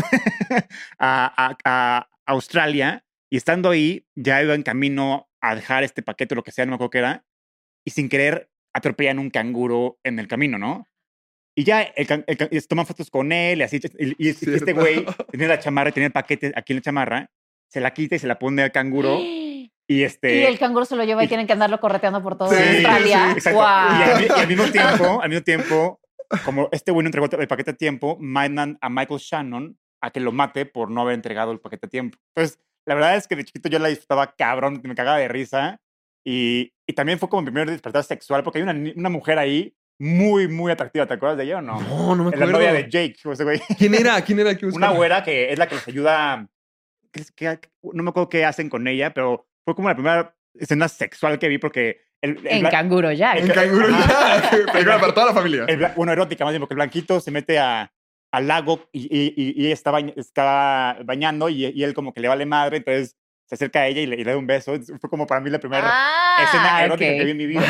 Speaker 5: a Australia y estando ahí ya iba en camino a dejar este paquete o lo que sea, no me acuerdo qué era, y sin querer atropellan un canguro en el camino, ¿no? Y ya toman fotos con él y así, y este güey tenía la chamarra, tenía el paquete aquí en la chamarra, se la quita y se la pone al canguro. Y
Speaker 6: Y el canguro se lo lleva y tienen que andarlo correteando por toda
Speaker 5: Sí,
Speaker 6: Australia.
Speaker 5: sí, exacto.
Speaker 6: Wow.
Speaker 5: Y al mismo tiempo, como este güey no entregó el paquete a tiempo, mandan a Michael Shannon a que lo mate por no haber entregado el paquete a tiempo. Entonces, la verdad es que de chiquito yo la disfrutaba cabrón, me cagaba de risa. Y también fue como mi primer despertar sexual, porque hay una mujer ahí muy, muy atractiva. ¿Te acuerdas de ella o no?
Speaker 7: No, no me
Speaker 5: Es la
Speaker 7: acuerdo.
Speaker 5: novia de Jake, ese güey.
Speaker 7: ¿Quién era? ¿Quién era el que buscaba?
Speaker 5: Una güera que es la que les ayuda. No me acuerdo qué hacen con ella, pero fue como la primera escena sexual que vi porque
Speaker 6: En Canguro Jack.
Speaker 7: En Canguro ya. Película para toda la familia.
Speaker 5: bueno, erótica más bien, porque el blanquito se mete al lago y ella está bañando y él como que le vale madre, entonces se acerca a ella y le da un beso. Fue como para mí la primera escena erótica que vi en mi vida.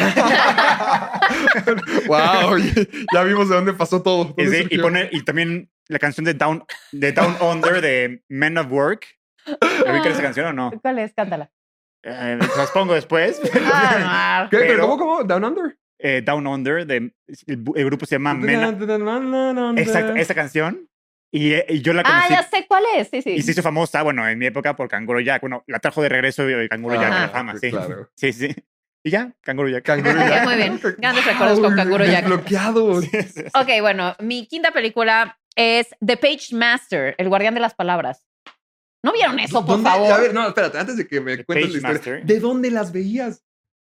Speaker 7: Wow, ya vimos de dónde pasó todo.
Speaker 5: Y,
Speaker 7: ¿Dónde
Speaker 5: sí,
Speaker 7: surgió?
Speaker 5: y también la canción de Down Under de Men of Work. ¿Le ubicas esa canción o no?
Speaker 6: ¿Cuál es? Cántala.
Speaker 5: Se las pongo después.
Speaker 6: Ah,
Speaker 7: ¿Qué?
Speaker 5: pero-
Speaker 7: ¿Cómo? ¿Down Under?
Speaker 5: Down Under, el grupo se llama Men of... Exacto, esa canción. Y yo la conocí.
Speaker 6: ya sé cuál es. Sí, sí.
Speaker 5: Y se hizo famosa, bueno, en mi época por Canguro Jack. Bueno, la trajo de regreso Canguro Jack a la fama, sí.
Speaker 7: Claro.
Speaker 5: Sí, sí. Y ya, Canguro Jack.
Speaker 7: Canguro
Speaker 6: Ya,
Speaker 7: Jack.
Speaker 6: muy bien. Grandes recuerdos con Canguro Jack.
Speaker 7: Desbloqueados.
Speaker 5: Sí, sí, sí.
Speaker 6: Ok, bueno, mi quinta película es The Page Master, El Guardián de las Palabras. ¿No vieron eso, por
Speaker 7: ¿Dónde?
Speaker 6: favor?
Speaker 7: A ver, no, espérate, antes de que me
Speaker 5: The
Speaker 7: cuentes
Speaker 5: Page
Speaker 7: la historia.
Speaker 5: Master.
Speaker 7: ¿De dónde las veías?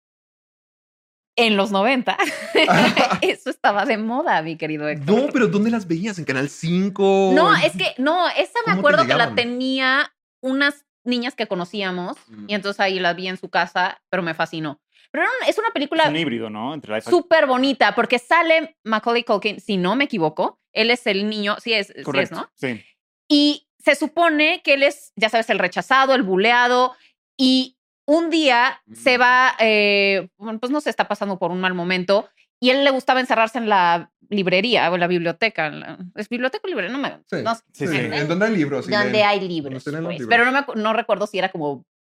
Speaker 6: En los 90. Eso estaba de moda, mi querido Héctor.
Speaker 7: No, pero ¿dónde las veías? ¿En Canal 5?
Speaker 6: No, es que, no, esa me
Speaker 7: ¿Cómo te
Speaker 6: acuerdo que la
Speaker 7: llegaban?
Speaker 6: tenía unas niñas que conocíamos y entonces ahí la vi en su casa, pero me fascinó. Pero es una
Speaker 5: Es
Speaker 6: película
Speaker 5: un híbrido, ¿no? Entre life
Speaker 6: súper bonita porque sale Macaulay Culkin, si no me equivoco, él es el niño, sí es,
Speaker 5: Correcto.
Speaker 6: ¿no?
Speaker 5: Sí.
Speaker 6: Y se supone que él es, ya sabes, el rechazado, el buleado y un día se va, bueno, pues no se está pasando por un mal momento y él le gustaba encerrarse en la librería o en la biblioteca. ¿Es biblioteca o librería? No
Speaker 7: Sí.
Speaker 6: no sé.
Speaker 5: Sí, sí.
Speaker 7: ¿En dónde hay libros?
Speaker 6: Donde hay libros.
Speaker 7: ¿Dónde están los
Speaker 6: Pues.
Speaker 7: libros?
Speaker 6: Pero no recuerdo si era como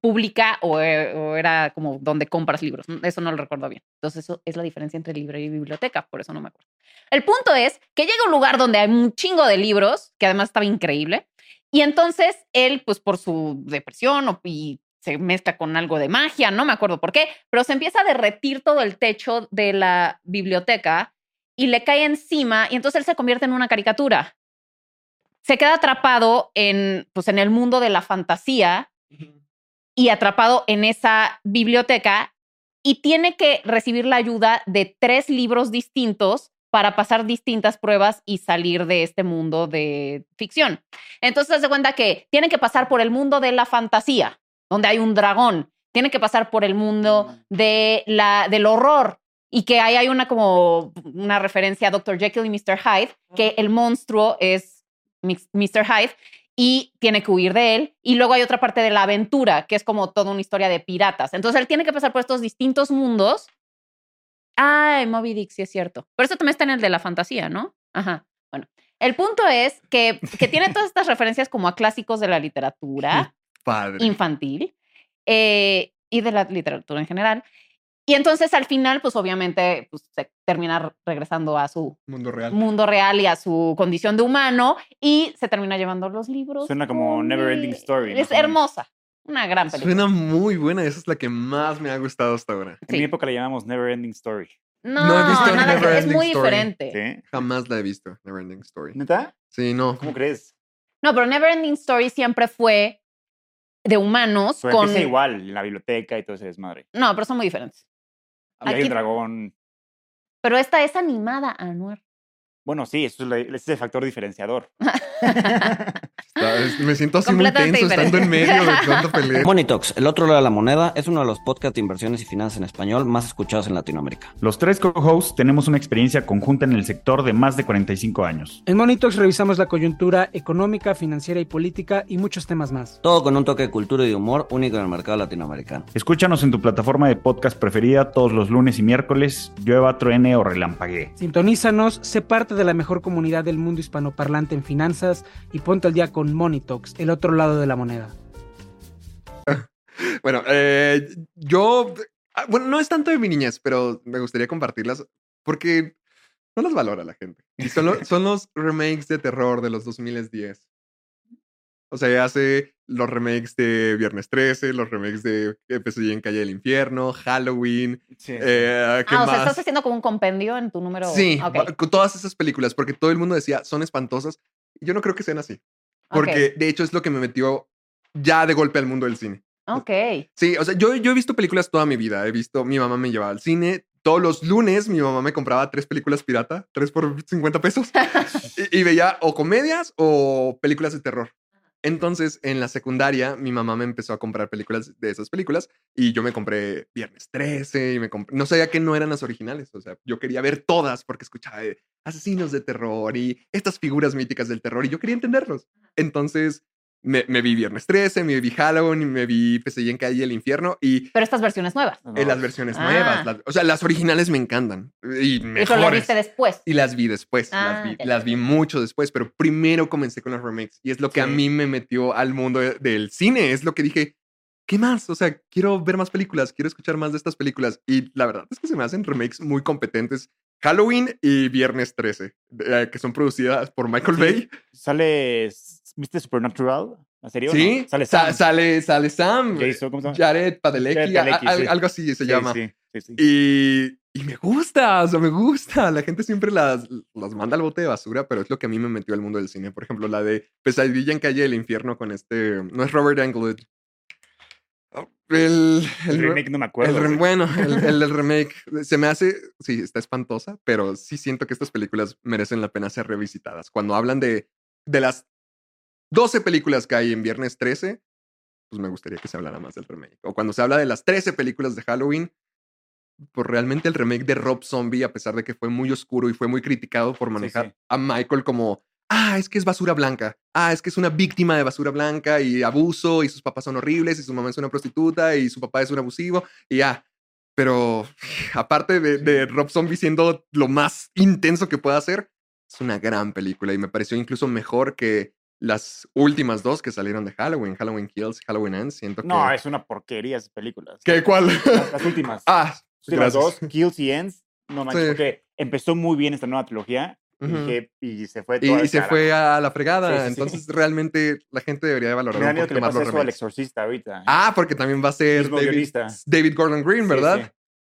Speaker 6: pública o era como donde compras libros. Eso no lo recuerdo bien. Entonces eso es la diferencia entre librería y biblioteca, por eso no me acuerdo. El punto es que llega a un lugar donde hay un chingo de libros, que además estaba increíble, y entonces él, pues por su depresión y se mezcla con algo de magia, no me acuerdo por qué, pero se empieza a derretir todo el techo de la biblioteca y le cae encima y entonces él se convierte en una caricatura. Se queda atrapado en el mundo de la fantasía y atrapado en esa biblioteca y tiene que recibir la ayuda de 3 libros distintos para pasar distintas pruebas y salir de este mundo de ficción. Entonces se cuenta que tienen que pasar por el mundo de la fantasía, donde hay un dragón. Tienen que pasar por el mundo del horror y que ahí hay una referencia a Dr. Jekyll y Mr. Hyde, que el monstruo es Mr. Hyde y tiene que huir de él. Y luego hay otra parte de la aventura, que es como toda una historia de piratas. Entonces él tiene que pasar por estos distintos mundos. Ay, Moby Dick, sí es cierto. Pero eso también está en el de la fantasía, ¿no? Ajá. Bueno, el punto es que tiene todas estas referencias como a clásicos de la literatura infantil y de la literatura en general. Y entonces al final, pues obviamente se termina regresando a su mundo real y a su condición de humano y se termina llevando los libros.
Speaker 5: Suena como Never Ending Story.
Speaker 6: Es hermosa. Una gran película.
Speaker 7: Suena muy buena. Esa es la que más me ha gustado hasta ahora.
Speaker 5: En mi época la llamamos Never Ending Story.
Speaker 7: No he visto
Speaker 6: nada
Speaker 7: Never
Speaker 6: es
Speaker 7: Ending
Speaker 6: muy
Speaker 7: Story.
Speaker 6: diferente.
Speaker 5: ¿Sí?
Speaker 7: Jamás la he visto, Never Ending Story.
Speaker 5: ¿Neta?
Speaker 7: Sí, no.
Speaker 5: ¿Cómo crees?
Speaker 6: No, pero Never Ending Story siempre fue de humanos
Speaker 5: Pero
Speaker 6: con...
Speaker 5: empieza igual, en la biblioteca y todo ese desmadre.
Speaker 6: No, pero son muy diferentes.
Speaker 5: Hay
Speaker 6: Aquí-
Speaker 5: un dragón.
Speaker 6: Pero esta es animada, Anuar.
Speaker 5: Bueno, sí, ese es el factor diferenciador.
Speaker 7: Me siento así muy
Speaker 6: Completamente
Speaker 7: tenso estando en
Speaker 6: diferente.
Speaker 7: medio de tanta pelea.
Speaker 1: Money Talks, el otro lado de la moneda, es uno de los podcasts de inversiones y finanzas en español más escuchados en Latinoamérica.
Speaker 2: Los 3 co-hosts tenemos una experiencia conjunta en el sector de más de 45 años.
Speaker 3: En Money Talks revisamos la coyuntura económica, financiera y política y muchos temas más.
Speaker 1: Todo con un toque de cultura y de humor único en el mercado latinoamericano.
Speaker 2: Escúchanos en tu plataforma de podcast preferida todos los lunes y miércoles, llueva, truene o relampaguee.
Speaker 3: Sintonízanos, sé parte de la mejor comunidad del mundo hispanoparlante en finanzas y ponte al día con Money Talks, el otro lado de la moneda.
Speaker 7: Bueno, bueno, no es tanto de mi niñez, pero me gustaría compartirlas porque no las valora la gente. Y son los remakes de terror de los 2010. O sea, ya hace los remakes de Viernes 13, los remakes de Pesadilla en Calle del Infierno, Halloween.
Speaker 5: Sí.
Speaker 7: ¿Qué
Speaker 6: O sea,
Speaker 7: más?
Speaker 6: estás haciendo como un compendio en tu número.
Speaker 7: Sí,
Speaker 6: Ok.
Speaker 7: con todas esas películas, porque todo el mundo decía, son espantosas. Yo no creo que sean así. Porque, de hecho, es lo que me metió ya de golpe al mundo del cine.
Speaker 6: Ok.
Speaker 7: Sí, o sea, yo he visto películas toda mi vida. Mi mamá me llevaba al cine. Todos los lunes mi mamá me compraba 3 películas pirata, 3 por 50 pesos. y veía o comedias o películas de terror. Entonces, en la secundaria, mi mamá me empezó a comprar películas de esas películas y yo me compré Viernes 13 y no sabía que no eran las originales. O sea, yo quería ver todas porque escuchaba de asesinos de terror y estas figuras míticas del terror y yo quería entenderlos. Entonces, me vi Viernes 13, me vi Halloween, me vi Pesadilla en Calle del Infierno y
Speaker 6: Pero estas versiones nuevas.
Speaker 7: en las versiones
Speaker 6: Ah.
Speaker 7: nuevas. O sea, las originales me encantan y
Speaker 6: Eso lo
Speaker 7: mejores.
Speaker 6: viste después.
Speaker 7: Y las vi después,
Speaker 6: Ah, ok.
Speaker 7: las vi mucho después, pero primero comencé con los remakes y es lo que a
Speaker 5: Sí.
Speaker 7: mí me metió al mundo del cine, es lo que dije, ¿qué más? O sea, quiero ver más películas, quiero escuchar más de estas películas y la verdad es que se me hacen remakes muy competentes. Halloween y Viernes 13, que son producidas por Michael Bay.
Speaker 5: ¿Viste Supernatural? ¿La serie? o
Speaker 7: Sí,
Speaker 5: no? Sale Sam.
Speaker 7: sale Sam,
Speaker 5: Jason, ¿cómo se llama?
Speaker 7: Jared Padalecki,
Speaker 5: Jared Padalecki, sí.
Speaker 7: algo así se
Speaker 5: Sí,
Speaker 7: llama.
Speaker 5: sí.
Speaker 7: Y me gusta, o sea, me gusta. La gente siempre las manda al bote de basura, pero es lo que a mí me metió al mundo del cine. Por ejemplo, la de Pesadilla en Calle del Infierno con no es Robert Englund.
Speaker 5: El remake no me acuerdo. güey.
Speaker 7: Bueno, el remake se me hace, sí, está espantosa, pero sí siento que estas películas merecen la pena ser revisitadas. Cuando hablan de las 12 películas que hay en Viernes 13, pues me gustaría que se hablara más del remake. O cuando se habla de las 13 películas de Halloween, pues realmente el remake de Rob Zombie, a pesar de que fue muy oscuro y fue muy criticado por manejar
Speaker 5: sí.
Speaker 7: a Michael como, es que es basura blanca, es que es una víctima de basura blanca y abuso y sus papás son horribles y su mamá es una prostituta y su papá es un abusivo y Pero aparte de Rob Zombie siendo lo más intenso que pueda hacer, es una gran película y me pareció incluso mejor que las últimas dos que salieron de Halloween, Halloween Kills, Halloween Ends, siento que...
Speaker 5: No, es una porquería esas películas.
Speaker 7: ¿Qué? ¿Cuál?
Speaker 5: Las últimas.
Speaker 7: Ah,
Speaker 5: Las últimas
Speaker 7: gracias.
Speaker 5: dos, Kills y Ends. No manches,
Speaker 7: Sí.
Speaker 5: porque empezó muy bien esta nueva trilogía y se fue toda
Speaker 7: Y se fue a la fregada.
Speaker 5: Sí, sí, sí.
Speaker 7: Entonces, realmente, la gente debería de valorar
Speaker 5: Me da
Speaker 7: un
Speaker 5: miedo que
Speaker 7: poquito
Speaker 5: le
Speaker 7: más
Speaker 5: pase
Speaker 7: los
Speaker 5: eso al
Speaker 7: remakes.
Speaker 5: Exorcista ahorita.
Speaker 7: Ah, porque también va a ser
Speaker 5: Mismo guionista.
Speaker 7: David Gordon Green, ¿verdad?
Speaker 5: Sí, sí.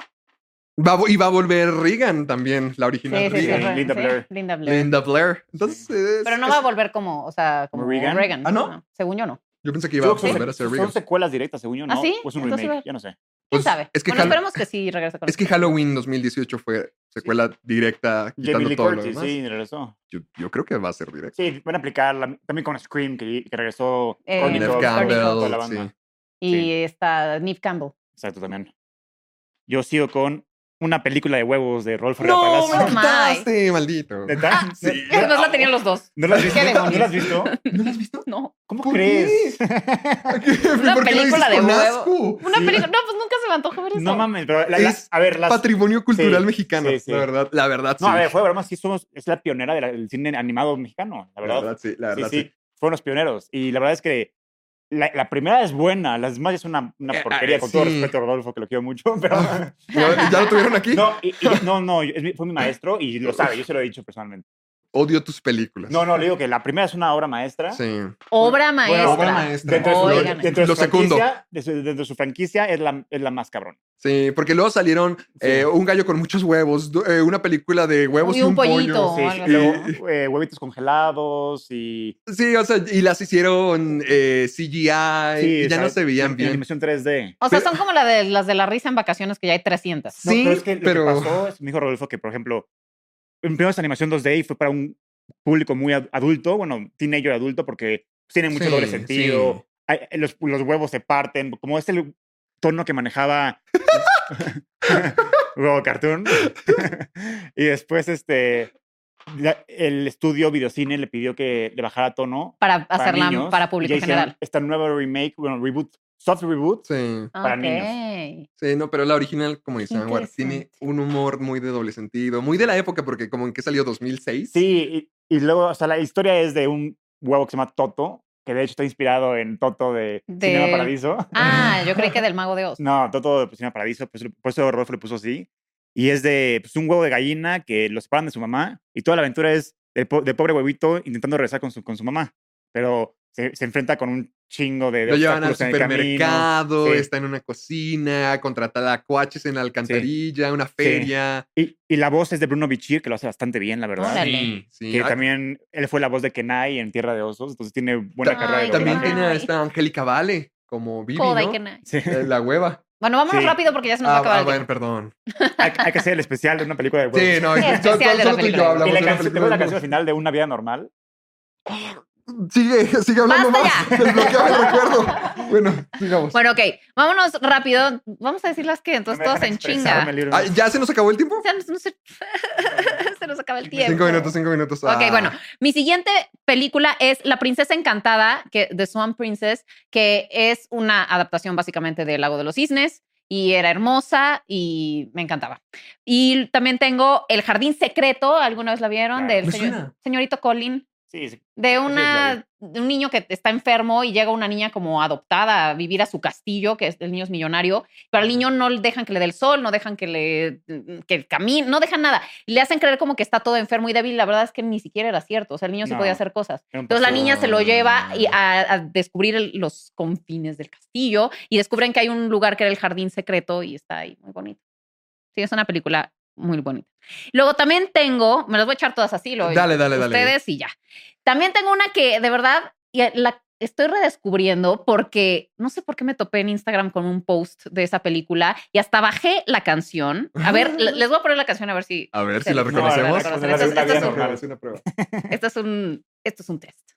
Speaker 7: Y va a volver Regan también, la original.
Speaker 6: Sí,
Speaker 7: Regan.
Speaker 5: Linda Blair.
Speaker 6: Linda Blair.
Speaker 7: Linda Blair. Entonces,
Speaker 6: Pero no va a volver como
Speaker 5: ¿Como Regan?
Speaker 6: Regan.
Speaker 7: ¿Ah, no?
Speaker 6: Según yo no.
Speaker 7: Yo pensé que iba a
Speaker 5: Creo que
Speaker 7: volver a ser
Speaker 5: son
Speaker 7: Regan.
Speaker 5: secuelas directas, según yo, ¿no?
Speaker 6: ¿Ah, sí?
Speaker 5: O es un
Speaker 6: Entonces,
Speaker 5: remake, ya no sé.
Speaker 6: ¿Quién
Speaker 7: Pues,
Speaker 6: sabe?
Speaker 7: es que
Speaker 6: Bueno,
Speaker 7: Hal-
Speaker 6: esperemos que sí regrese con
Speaker 7: Es que Halloween 2018 fue secuela directa,
Speaker 5: Jamie
Speaker 7: quitando
Speaker 5: Lee
Speaker 7: todo lo
Speaker 5: Curtis,
Speaker 7: demás.
Speaker 5: sí, regresó.
Speaker 7: Yo creo que va a ser directa.
Speaker 5: Sí, van a aplicar también con Scream, que regresó
Speaker 6: Neve
Speaker 5: Courtney Cox,
Speaker 7: Campbell,
Speaker 5: toda la banda.
Speaker 7: sí.
Speaker 6: Y está Neve Campbell.
Speaker 5: Exacto, también. Yo sigo con una película de huevos de Rolf Herrera
Speaker 7: ¡No,
Speaker 5: Palacio.
Speaker 7: me
Speaker 6: Oh, my.
Speaker 7: quitaste, maldito!
Speaker 5: ¿Neta?
Speaker 7: Sí.
Speaker 6: Además la tenían los dos.
Speaker 5: ¿No la has visto?
Speaker 6: ¿Qué demonios?
Speaker 5: ¿No la has visto?
Speaker 7: ¿No la has visto?
Speaker 6: No.
Speaker 5: ¿Cómo
Speaker 7: ¿Por
Speaker 5: crees?
Speaker 6: Una
Speaker 7: ¿Por qué lo
Speaker 6: película
Speaker 7: dices
Speaker 6: de
Speaker 7: con
Speaker 6: huevo.
Speaker 7: asco?
Speaker 6: Una película. No, pues nunca se me antojó ver eso.
Speaker 5: No mames, pero
Speaker 7: Es
Speaker 5: a ver,
Speaker 7: Patrimonio cultural
Speaker 5: sí,
Speaker 7: mexicano,
Speaker 5: sí, sí.
Speaker 7: la verdad. La verdad,
Speaker 5: No,
Speaker 7: sí.
Speaker 5: a ver, fue broma, sí es la pionera del cine animado mexicano, la verdad.
Speaker 7: sí. La verdad,
Speaker 5: sí, sí, fueron los pioneros. Y la verdad es que la primera es buena, las demás es una porquería, con todo
Speaker 7: sí.
Speaker 5: respeto a Rodolfo, que lo quiero mucho, pero...
Speaker 7: ¿Ya lo tuvieron aquí?
Speaker 5: No, fue mi maestro y lo sabe, yo se lo he dicho personalmente.
Speaker 7: Odio tus películas.
Speaker 5: No, le digo que la primera es una obra maestra.
Speaker 7: Sí.
Speaker 6: Obra maestra.
Speaker 7: obra maestra.
Speaker 5: Dentro de su,
Speaker 6: Oigan.
Speaker 5: dentro de
Speaker 7: Lo
Speaker 5: su
Speaker 7: secundo.
Speaker 5: franquicia, dentro de su franquicia es la más cabrón.
Speaker 7: Sí, porque luego salieron
Speaker 5: Sí.
Speaker 7: Un gallo con muchos huevos, una película de huevos
Speaker 6: Y
Speaker 7: y
Speaker 6: un
Speaker 7: un
Speaker 6: pollito.
Speaker 7: pollo.
Speaker 6: O
Speaker 5: Sí,
Speaker 6: algo
Speaker 5: y luego huevitos congelados y...
Speaker 7: Sí, o sea, y las hicieron CGI y
Speaker 5: o
Speaker 7: ya
Speaker 5: sea,
Speaker 7: no se veían
Speaker 5: en
Speaker 7: bien.
Speaker 5: animación 3D.
Speaker 6: O sea, son como las de la risa en vacaciones que ya hay 300.
Speaker 5: No,
Speaker 7: Sí,
Speaker 5: pero es que lo
Speaker 7: pero-
Speaker 5: que pasó, me dijo Rodolfo, que por ejemplo, primero esta animación 2D y fue para un público muy adulto, bueno, teenager adulto, porque tiene mucho
Speaker 7: Sí,
Speaker 5: doble sentido.
Speaker 7: sí.
Speaker 5: Los huevos se parten, como es el tono que manejaba Huevo Cartoon. Y después el estudio Videocine le pidió que le bajara tono
Speaker 6: Para hacerla
Speaker 5: niños,
Speaker 6: para
Speaker 5: y
Speaker 6: público
Speaker 5: ya hicieron
Speaker 6: general.
Speaker 5: esta nueva remake, bueno, reboot, soft reboot.
Speaker 7: Sí.
Speaker 5: para
Speaker 6: niños.
Speaker 7: Sí, no, pero la original, como dice Anwar, tiene
Speaker 6: Interesante.
Speaker 7: un humor muy de doble sentido, muy de la época, porque como en que salió 2006.
Speaker 5: Sí, y luego, o sea, la historia es de un huevo que se llama Toto, que de hecho está inspirado en Toto de Cinema Paradiso.
Speaker 6: Ah, yo creí que del Mago de Oz.
Speaker 5: No, Toto de Cinema Paradiso, pues, por eso Rodolfo le puso así. Y es de un huevo de gallina que lo separan de su mamá y toda la aventura es de pobre huevito intentando regresar con su mamá. Pero se enfrenta con un chingo de
Speaker 7: Lo llevan al
Speaker 5: obstáculos en el camino.
Speaker 7: supermercado,
Speaker 5: Sí.
Speaker 7: está en una cocina, contrata talacuaches en la alcantarilla, una feria.
Speaker 5: Y la voz es de Bruno Bichir, que lo hace bastante bien, la verdad.
Speaker 6: Órale.
Speaker 7: Sí.
Speaker 5: Que
Speaker 7: Ah,
Speaker 5: también él fue la voz de Kenai en Tierra de Osos, entonces tiene buena
Speaker 6: Ay,
Speaker 5: carrera de
Speaker 7: También
Speaker 5: doblaje.
Speaker 7: tiene a
Speaker 6: Ay.
Speaker 7: esta Angélica Vale como Vivi,
Speaker 6: Kodak
Speaker 7: ¿no?
Speaker 6: and I.
Speaker 5: Sí.
Speaker 7: La hueva.
Speaker 6: Bueno, vámonos
Speaker 5: Sí.
Speaker 6: rápido porque ya se nos va a acabar el
Speaker 7: bueno,
Speaker 6: tiempo.
Speaker 7: perdón.
Speaker 5: Hay que hacer el especial de una película de huevos.
Speaker 7: Sí, no,
Speaker 6: Sí, especial de la
Speaker 7: solo tú y
Speaker 6: película.
Speaker 7: yo hablamos
Speaker 5: Y la
Speaker 7: de una
Speaker 5: canción, ¿te
Speaker 7: película
Speaker 5: acuerdas la
Speaker 7: de
Speaker 5: canción final de Una vida normal?
Speaker 7: Sigue hablando
Speaker 6: ¡Basta
Speaker 7: más. Desbloquea el recuerdo. Bueno, sigamos.
Speaker 6: Bueno, ok, vámonos rápido. Vamos a decirlas que entonces
Speaker 5: No me
Speaker 6: todos
Speaker 5: dejan
Speaker 6: en
Speaker 5: expresarme
Speaker 6: chinga.
Speaker 5: libremente.
Speaker 7: ¿Ya se nos acabó el tiempo?
Speaker 6: Ya no sé. Se nos acaba el tiempo.
Speaker 7: 5 minutos.
Speaker 6: Ok,
Speaker 7: Ah.
Speaker 6: bueno, mi siguiente película es La Princesa Encantada, The Swan Princess, que es una adaptación básicamente del Lago de los Cisnes y era hermosa y me encantaba. Y también tengo El Jardín Secreto, ¿alguna vez la vieron?
Speaker 5: Claro.
Speaker 6: Del
Speaker 7: Me suena.
Speaker 6: señorito Colin.
Speaker 5: Sí.
Speaker 6: De
Speaker 5: Así es, la
Speaker 6: de un niño que está enfermo y llega una niña como adoptada a vivir a su castillo, que el niño es millonario, pero al niño no le dejan que le dé el sol, no dejan que camine, no dejan nada. Le hacen creer como que está todo enfermo y débil. La verdad es que ni siquiera era cierto. O sea, el niño sí
Speaker 5: No,
Speaker 6: podía hacer cosas.
Speaker 5: era un
Speaker 6: Entonces la
Speaker 5: pastor.
Speaker 6: niña se lo lleva a descubrir los confines del castillo y descubren que hay un lugar que era el jardín secreto y está ahí muy bonito. Sí, es una película muy bonita. Luego también tengo, me las voy a echar todas así,
Speaker 7: Dale.
Speaker 6: ustedes y ya. También tengo una que de verdad la estoy redescubriendo porque no sé por qué me topé en Instagram con un post de esa película y hasta bajé la canción. A ver, les voy a poner la canción a ver si...
Speaker 7: A ver
Speaker 6: se-
Speaker 7: si la
Speaker 6: se-
Speaker 7: reconocemos.
Speaker 6: se-
Speaker 5: No,
Speaker 6: se-
Speaker 5: la vida
Speaker 6: esto es un-
Speaker 5: normal.
Speaker 7: Es una prueba.
Speaker 6: esto es un test.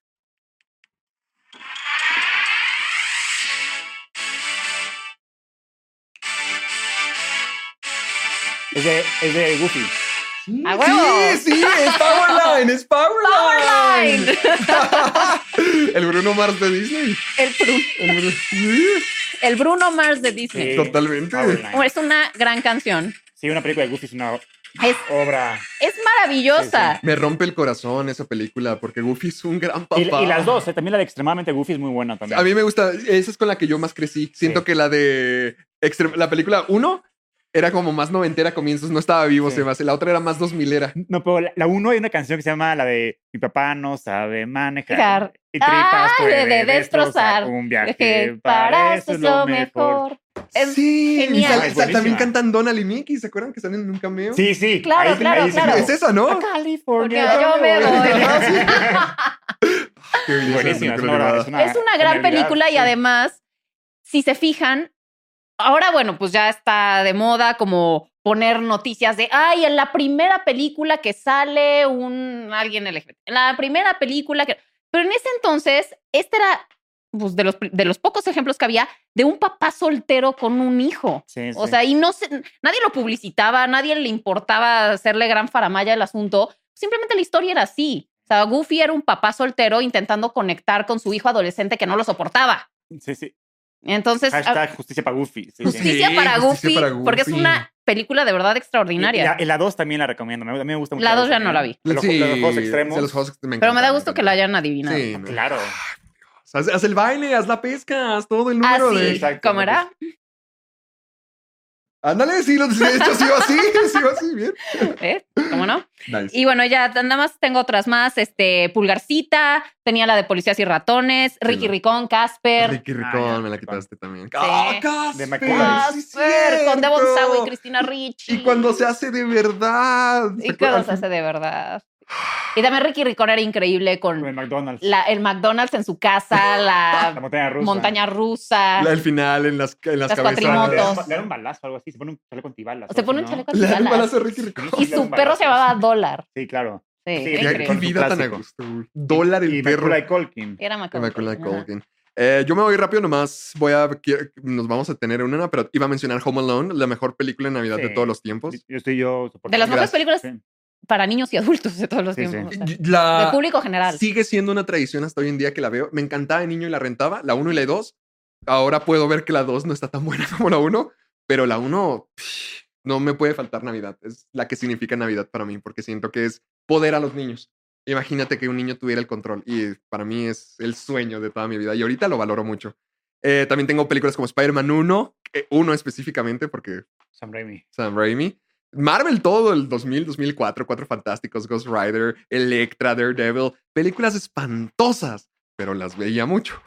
Speaker 5: Es de Goofy.
Speaker 6: ¡A huevo!
Speaker 7: Sí, es Powerline, es Powerline. El Bruno Mars de Disney. Sí,
Speaker 6: El Bruno Mars de Disney.
Speaker 5: Sí.
Speaker 7: totalmente.
Speaker 5: Powerline.
Speaker 6: Es una gran canción.
Speaker 5: Sí, una película de Goofy es una Obra.
Speaker 6: Es maravillosa.
Speaker 7: Me rompe el corazón esa película porque Goofy es un gran papá.
Speaker 5: Y las dos, también la de Extremadamente Goofy es muy buena también.
Speaker 7: A mí me gusta, esa es con la que yo más crecí. Siento que la de la película 1 era como más noventera a comienzos, no estaba vivo, se me hace. La otra era más 2000era.
Speaker 5: No, pero la 1 hay una canción que se llama la de Mi papá no sabe manejar. Y tripas puede destrozar. Un viaje para eso es lo mejor.
Speaker 6: Es
Speaker 7: sí,
Speaker 6: genial.
Speaker 7: También cantan Donald y Mickey, ¿se acuerdan que salen en un cameo?
Speaker 5: Sí, sí.
Speaker 6: Claro, claro.
Speaker 7: Es esa, ¿no?
Speaker 5: A California.
Speaker 6: Porque yo me voy, ¿no?
Speaker 5: Buenísima.
Speaker 6: Es una gran película y además, si se fijan, ahora, bueno, pues ya está de moda como poner noticias de, ay, en la primera película que sale alguien LGBT. En la primera película que... Pero en ese entonces, este era pues, de los pocos ejemplos que había de un papá soltero con un hijo.
Speaker 5: Sí,
Speaker 6: o sea, y nadie lo publicitaba, nadie le importaba hacerle gran faramalla al asunto. Simplemente la historia era así. O sea, Goofy era un papá soltero intentando conectar con su hijo adolescente que no lo soportaba.
Speaker 5: Sí, sí.
Speaker 6: Entonces,
Speaker 5: hashtag justicia para Goofy. Sí,
Speaker 6: justicia para Goofy, porque es una película de verdad extraordinaria.
Speaker 5: Y la 2 también la recomiendo. A mí me gusta mucho.
Speaker 6: La 2 ya no la vi.
Speaker 5: Los juegos extremos.
Speaker 6: Pero me da gusto que la hayan adivinado.
Speaker 7: Sí,
Speaker 5: no. Claro.
Speaker 7: Haz el baile, haz la pesca, haz todo el número de...
Speaker 5: Exacto.
Speaker 6: ¿Cómo era?
Speaker 7: Ándale, sí, de hecho sí va así, bien.
Speaker 6: ¿Cómo no?
Speaker 7: Nice.
Speaker 6: Y bueno, ya nada más tengo otras más. Pulgarcita, tenía la de Policías y Ratones, Ricky Ricón, Casper.
Speaker 7: Ricky Ricón, me la quitaste también.
Speaker 6: Sí.
Speaker 7: Casper,
Speaker 5: De McCullough.
Speaker 6: Casper, con Devon Sawa y Cristina Ricci.
Speaker 7: Y cuando se hace de verdad.
Speaker 6: Y cuando se hace de verdad. Y también Ricky Ricón era increíble con
Speaker 5: el McDonald's.
Speaker 6: El McDonald's en su casa, la montaña rusa.
Speaker 7: El final en las
Speaker 6: cuatrimotos.
Speaker 5: Le da un balazo o algo así, se pone un chaleco antibalas.
Speaker 6: Se pone un chaleco
Speaker 7: Le da un
Speaker 6: antibalas.
Speaker 7: balazo a Ricky Ricón.
Speaker 6: Y su perro se llamaba Dólar.
Speaker 5: Sí, claro.
Speaker 6: Sí,
Speaker 7: qué vida tan a gusto. Dólar el perro.
Speaker 5: Macaulay Culkin.
Speaker 6: Era Macaulay
Speaker 7: Culkin. Yo me voy rápido nomás. Nos vamos a tener una, pero iba a mencionar Home Alone, la mejor película de Navidad de todos los tiempos.
Speaker 6: De las mejores películas para niños y adultos de todos los tiempos.
Speaker 7: Sí.
Speaker 6: O sea, de público general.
Speaker 7: Sigue siendo una tradición hasta hoy en día que la veo. Me encantaba de niño y la rentaba, la 1 y la 2. Ahora puedo ver que la 2 no está tan buena como la 1, pero la 1 no me puede faltar Navidad. Es la que significa Navidad para mí, porque siento que es poder a los niños. Imagínate que un niño tuviera el control y para mí es el sueño de toda mi vida y ahorita lo valoro mucho. También tengo películas como Spider-Man 1 específicamente porque Sam Raimi. Marvel todo, el 2000, 2004, Cuatro Fantásticos, Ghost Rider, Electra, Daredevil, películas espantosas, pero las veía mucho.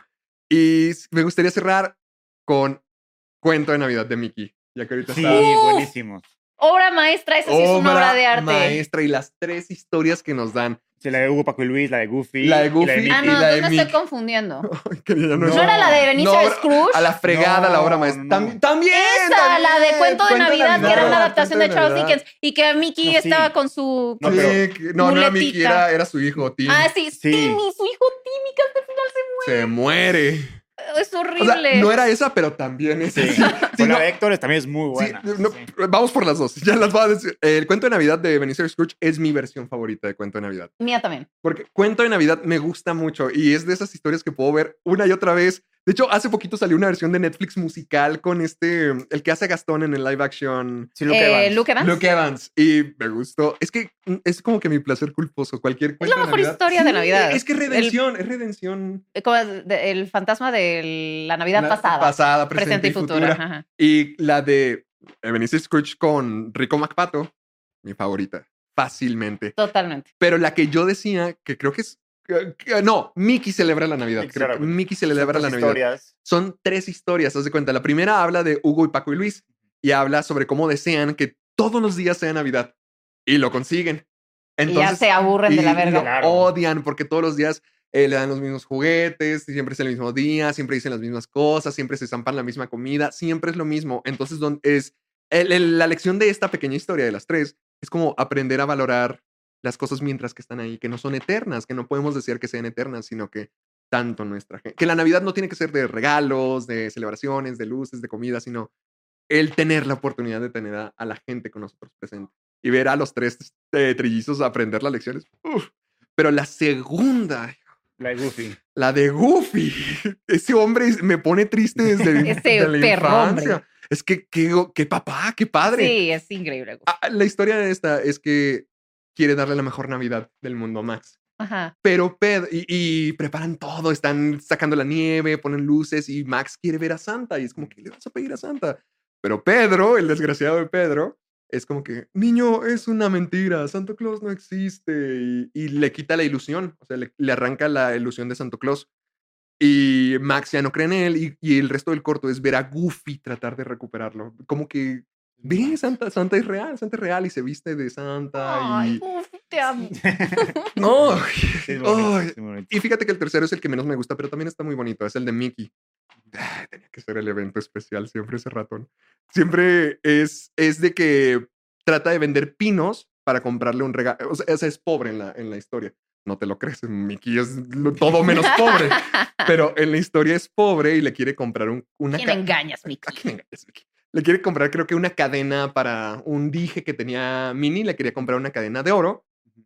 Speaker 7: Y me gustaría cerrar con Cuento de Navidad de Mickey, ya que ahorita está...
Speaker 5: buenísimos.
Speaker 6: Obra maestra, esa sí es una obra de arte.
Speaker 7: Maestra, y las 3 historias que nos dan.
Speaker 5: Sí, la de Hugo, Paco y Luis, la de Goofy.
Speaker 7: La de Goofy
Speaker 5: y
Speaker 6: no,
Speaker 7: la
Speaker 6: me estoy confundiendo.
Speaker 7: no
Speaker 6: era la de Ebenezer Scrooge.
Speaker 7: A la fregada, la obra maestra. También.
Speaker 6: Esa, la de Cuento de Navidad, que era una adaptación de Charles Dickens. Y que Mickey estaba con su.
Speaker 7: No era Mickey, era su hijo, Tim.
Speaker 6: Ah, sí, Timmy, su hijo Timmy, que al final
Speaker 7: se muere.
Speaker 6: Es horrible.
Speaker 7: O sea, no era esa, pero también es esa.
Speaker 5: La de Héctor también es muy buena.
Speaker 7: Vamos por las dos. Ya las voy a decir. El Cuento de Navidad de Ebenezer Scrooge es mi versión favorita de Cuento de Navidad.
Speaker 6: Mía también.
Speaker 7: Porque Cuento de Navidad me gusta mucho y es de esas historias que puedo ver una y otra vez. De hecho, hace poquito salió una versión de Netflix musical con el que hace a Gastón en el live action.
Speaker 5: Sí, Luke Evans.
Speaker 7: Luke Evans. Y me gustó. Es que es como que mi placer culposo. Cualquier cuento.
Speaker 6: Es la mejor historia de Navidad.
Speaker 7: Es que es redención.
Speaker 6: Como el fantasma de la Navidad pasada.
Speaker 7: Pasada, presente y futura.
Speaker 6: Ajá.
Speaker 7: Y la de Ebenezer Scrooge con Rico McPato, mi favorita. Fácilmente.
Speaker 6: Totalmente.
Speaker 7: Pero la que yo decía, que creo que es... No, Mickey celebra la Navidad.
Speaker 5: Claro.
Speaker 7: Mickey celebra la Navidad.
Speaker 5: Historias.
Speaker 7: Son 3 historias, haz de cuenta. La primera habla de Hugo y Paco y Luis y habla sobre cómo desean que todos los días sea Navidad y lo consiguen. Entonces,
Speaker 6: y ya se aburren de la verga.
Speaker 7: Lo odian porque todos los días le dan los mismos juguetes, siempre es el mismo día, siempre dicen las mismas cosas, siempre se zampan la misma comida, siempre es lo mismo. Entonces, la lección de esta pequeña historia de las 3 es como aprender a valorar las cosas mientras que están ahí, que no son eternas, que no podemos desear que sean eternas, sino que tanto nuestra gente. Que la Navidad no tiene que ser de regalos, de celebraciones, de luces, de comida, sino el tener la oportunidad de tener a la gente con nosotros presente y ver a los 3 trillizos aprender las lecciones. Uf. Pero la segunda... La de Goofy. Ese hombre me pone triste desde la infancia. Es que qué papá, qué padre.
Speaker 6: Sí, es increíble.
Speaker 7: La historia de esta es que quiere darle la mejor Navidad del mundo a Max.
Speaker 6: Ajá.
Speaker 7: Pero Pedro, y preparan todo, están sacando la nieve, ponen luces y Max quiere ver a Santa y es como que le vas a pedir a Santa. Pero Pedro, el desgraciado de Pedro, es como que, niño, es una mentira, Santa Claus no existe y le quita la ilusión, o sea, le arranca la ilusión de Santa Claus. Y Max ya no cree en él y el resto del corto es ver a Goofy tratar de recuperarlo. Como que ve, Santa es real y se viste de Santa.
Speaker 6: Ay,
Speaker 7: Y
Speaker 6: uf, te amo.
Speaker 7: no.
Speaker 5: Sí, es bonito,
Speaker 7: Ay.
Speaker 5: es muy bonito.
Speaker 7: Y fíjate que el tercero es el que menos me gusta, pero también está muy bonito. Es el de Mickey. Ay, tenía que ser el evento especial, siempre ese ratón. Siempre es de que trata de vender pinos para comprarle un regalo. O sea, es pobre en la historia. No te lo crees, Mickey es todo menos pobre. Pero en la historia es pobre y le quiere comprar una...
Speaker 6: ¿Quién engañas, Mickey?
Speaker 7: ¿A quién engañas, Mickey? Le quiere comprar, creo que una cadena para un dije que tenía Minnie. Le quería comprar una cadena de oro.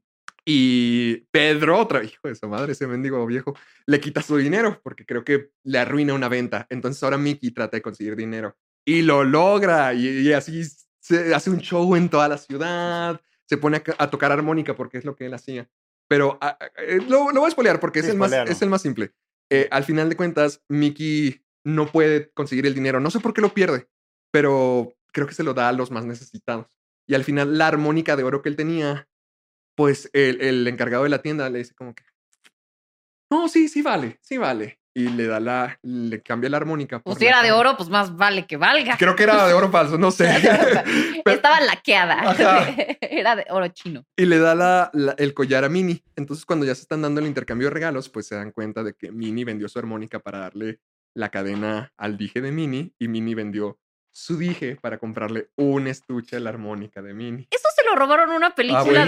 Speaker 7: Y Pedro, hijo de su madre, ese mendigo viejo, le quita su dinero porque creo que le arruina una venta. Entonces ahora Mickey trata de conseguir dinero y lo logra. Y así se hace un show en toda la ciudad. Se pone a tocar armónica porque es lo que él hacía. Pero lo voy a spoilear porque
Speaker 5: Sí,
Speaker 7: es el más simple. Al final de cuentas, Mickey no puede conseguir el dinero. No sé por qué lo pierde, pero creo que se lo da a los más necesitados. Y al final, la armónica de oro que él tenía, pues el encargado de la tienda le dice como que, no, sí vale. Y le cambia la armónica.
Speaker 6: Pues si era de oro, pues más vale que valga.
Speaker 7: Creo que era de oro falso, no sé.
Speaker 6: Estaba laqueada.
Speaker 7: Ajá.
Speaker 6: Era de oro chino.
Speaker 7: Y le da el collar a Minnie. Entonces, cuando ya se están dando el intercambio de regalos, pues se dan cuenta de que Minnie vendió su armónica para darle la cadena al dije de Minnie y Minnie vendió su dije para comprarle un estuche a la armónica de Minnie.
Speaker 6: Eso se lo robaron a una película
Speaker 7: bueno.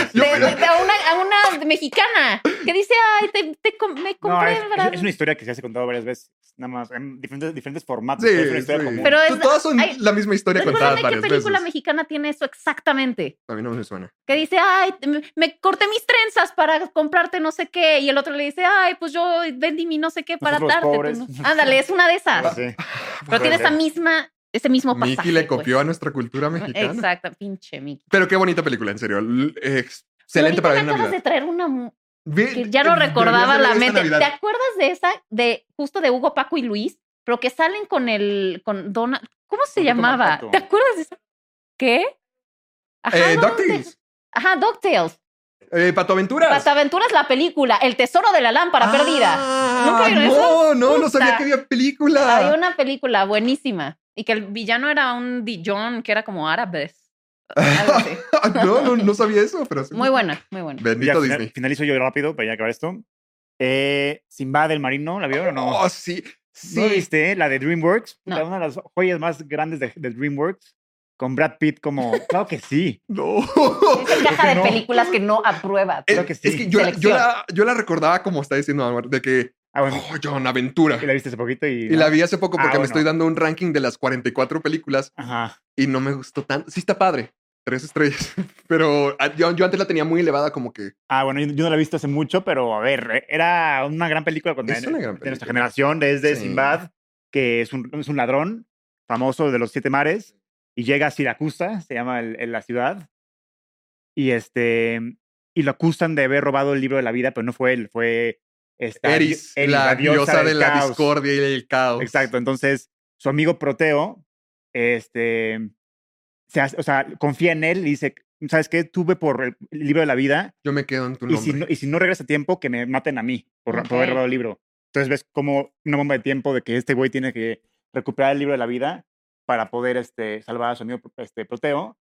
Speaker 6: a una mexicana que dice, ay, me compré, ¿verdad?
Speaker 5: Es una historia que se ha contado varias veces, nada más, en diferentes formatos.
Speaker 7: Sí,
Speaker 5: pero es una historia
Speaker 7: sí.
Speaker 5: común.
Speaker 6: Pero
Speaker 7: Todas son la misma historia contada
Speaker 6: ¿Qué
Speaker 7: varias
Speaker 6: película
Speaker 7: veces.
Speaker 6: mexicana tiene eso exactamente?
Speaker 7: A mí no me suena.
Speaker 6: Que dice, ay, me corté mis trenzas para comprarte no sé qué. Y el otro le dice, ay, pues yo vendí mi no sé qué para
Speaker 5: Nosotros
Speaker 6: darte.
Speaker 5: pobres.
Speaker 6: Ándale, es una de esas.
Speaker 5: Sí.
Speaker 6: Pero tiene ese mismo pasaje.
Speaker 7: Mickey le copió a
Speaker 6: pues.
Speaker 7: nuestra cultura mexicana.
Speaker 6: Exacto, pinche Mickey.
Speaker 7: Pero qué bonita película, en serio. Excelente
Speaker 6: Pero
Speaker 7: para
Speaker 6: ahorita
Speaker 7: ver en
Speaker 6: me acabas de
Speaker 7: Navidad.
Speaker 6: traer una que ya no recordaba la mente. ¿Te acuerdas de esa, justo de Hugo, Paco y Luis? Pero que salen con Donald. ¿Cómo se llamaba?
Speaker 5: Marcato.
Speaker 6: ¿Te acuerdas de esa? ¿Qué? Ajá,
Speaker 7: DuckTales.
Speaker 6: Ajá, DuckTales.
Speaker 7: Pato Aventuras.
Speaker 6: Pataventuras, la película, El tesoro de la lámpara perdida. ¿Nunca vieron eso?
Speaker 7: No sabía que había película.
Speaker 6: Había una película buenísima. Y que el villano era un Dijon que era como árabes. Algo así.
Speaker 7: no sabía eso, pero sí.
Speaker 6: Muy buena, muy buena.
Speaker 7: Bendito
Speaker 5: Ya,
Speaker 7: Disney.
Speaker 5: finalizo yo rápido para ya acabar esto. Sinbad el marino, ¿la vieron o no?
Speaker 7: Oh, sí.
Speaker 5: ¿No viste la de DreamWorks?
Speaker 6: No.
Speaker 5: Una de las joyas más grandes de DreamWorks. Con Brad Pitt como... Claro que sí.
Speaker 7: No.
Speaker 6: Esa caja de
Speaker 5: no?
Speaker 6: películas que no aprueba.
Speaker 5: Creo que sí.
Speaker 7: Es que yo la recordaba como está diciendo Anwar, de que,
Speaker 5: Bueno,
Speaker 7: John, aventura.
Speaker 5: y la viste hace poquito y...
Speaker 7: Y la vi hace poco porque me
Speaker 5: bueno.
Speaker 7: estoy dando un ranking de las 44 películas
Speaker 5: Ajá.
Speaker 7: y no me gustó tanto. Sí está padre, 3 estrellas, pero yo antes la tenía muy elevada como que...
Speaker 5: Bueno, yo no la he visto hace mucho, pero a ver, era una gran película
Speaker 7: Es una gran
Speaker 5: de nuestra
Speaker 7: película.
Speaker 5: generación, desde
Speaker 7: Sí.
Speaker 5: Sinbad, que es un ladrón famoso de los 7 mares, y llega a Siracusa, se llama la ciudad, y lo acusan de haber robado el libro de la vida, pero no fue él, fue
Speaker 7: Eris, la diosa de la
Speaker 5: caos.
Speaker 7: discordia y el caos.
Speaker 5: Exacto, entonces su amigo Proteo, confía en él y dice, ¿sabes qué? Tuve por el libro de la vida
Speaker 7: Yo me quedo en tu
Speaker 5: y
Speaker 7: nombre.
Speaker 5: si no regresa a tiempo, que me maten a mí por haber robado el libro. Entonces ves como una bomba de tiempo de que este güey tiene que recuperar el libro de la vida para poder salvar a su amigo Prometeo.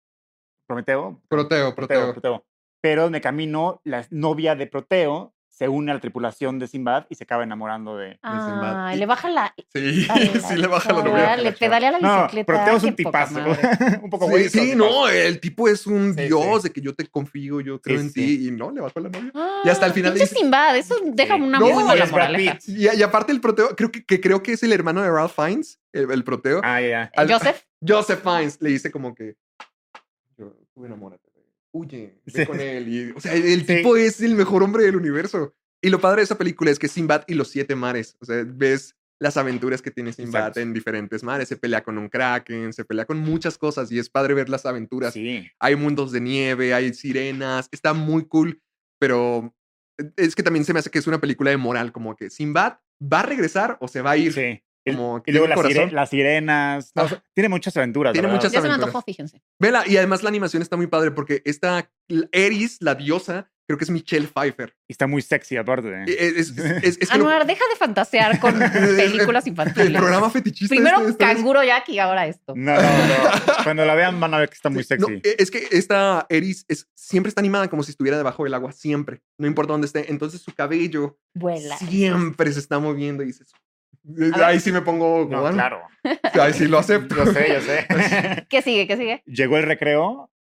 Speaker 7: Proteo.
Speaker 5: Pero en el camino, la novia de Proteo se une a la tripulación de Sinbad y se acaba enamorando de...
Speaker 6: Ah, le baja la...
Speaker 7: Sí, sí le baja la novia.
Speaker 6: Le pedalea la
Speaker 5: No,
Speaker 6: bicicleta.
Speaker 5: Proteo es un
Speaker 6: Qué poca
Speaker 5: tipazo.
Speaker 6: madre.
Speaker 5: Un poco güey.
Speaker 7: Sí, no, el tipo es un
Speaker 5: Sí,
Speaker 7: dios
Speaker 5: sí.
Speaker 7: de que yo te confío, yo creo
Speaker 5: Sí,
Speaker 7: en
Speaker 5: sí.
Speaker 7: ti y no, le bajó la novia.
Speaker 6: Ah,
Speaker 7: Y hasta el final
Speaker 6: pinche
Speaker 7: dice-
Speaker 6: Sinbad, eso deja
Speaker 5: Sí.
Speaker 6: una
Speaker 7: No,
Speaker 6: muy
Speaker 7: y
Speaker 6: mala
Speaker 5: es Brad
Speaker 6: moraleja.
Speaker 5: Pitt.
Speaker 7: Y aparte el Proteo, creo que es el hermano de Ralph Fiennes, el Proteo.
Speaker 5: Ya.
Speaker 6: Joseph.
Speaker 7: Joseph Fiennes le dice como que tú enamórate, huye, ve
Speaker 5: Sí.
Speaker 7: con él. Y, o sea, el tipo es el mejor hombre del universo. Y lo padre de esa película es que Sinbad y los 7 mares, o sea, ves las aventuras que tiene Sinbad
Speaker 5: Exacto.
Speaker 7: en diferentes mares. Se pelea con un kraken, se pelea con muchas cosas y es padre ver las aventuras.
Speaker 5: Sí.
Speaker 7: Hay mundos de nieve, hay sirenas, está muy cool, pero es que también se me hace que es una película de moral, como que Sinbad va a regresar o se va a ir.
Speaker 5: Sí.
Speaker 7: Como que
Speaker 5: Y luego
Speaker 7: tiene corazón.
Speaker 5: las sirenas. No,
Speaker 7: Ah.
Speaker 5: tiene muchas aventuras.
Speaker 7: Tiene
Speaker 5: la verdad.
Speaker 7: muchas
Speaker 6: Ya se me
Speaker 7: aventuras.
Speaker 6: antojó, fíjense.
Speaker 7: Vela, y además la animación está muy padre porque esta Eris, la diosa, creo que es Michelle Pfeiffer.
Speaker 5: Y está muy sexy, aparte.
Speaker 7: Es que
Speaker 6: Anuar, deja de fantasear con películas
Speaker 7: el
Speaker 6: infantiles.
Speaker 7: programa fetichista.
Speaker 6: Primero
Speaker 7: esta vez.
Speaker 6: Canguro Jack y ahora esto.
Speaker 5: No. Cuando la vean van a ver que está muy
Speaker 7: Sí, no,
Speaker 5: sexy.
Speaker 7: es que esta Eris siempre está animada como si estuviera debajo del agua, siempre. No importa dónde esté. Entonces su cabello
Speaker 6: Vuela.
Speaker 7: siempre se está moviendo y dices...
Speaker 6: ver.
Speaker 7: Ahí sí me pongo...
Speaker 5: No,
Speaker 7: ¿verdad?
Speaker 5: claro.
Speaker 7: Ahí sí lo acepto.
Speaker 5: Yo sé.
Speaker 6: ¿Qué sigue? ¿Qué sigue?
Speaker 5: Llegó el recreo.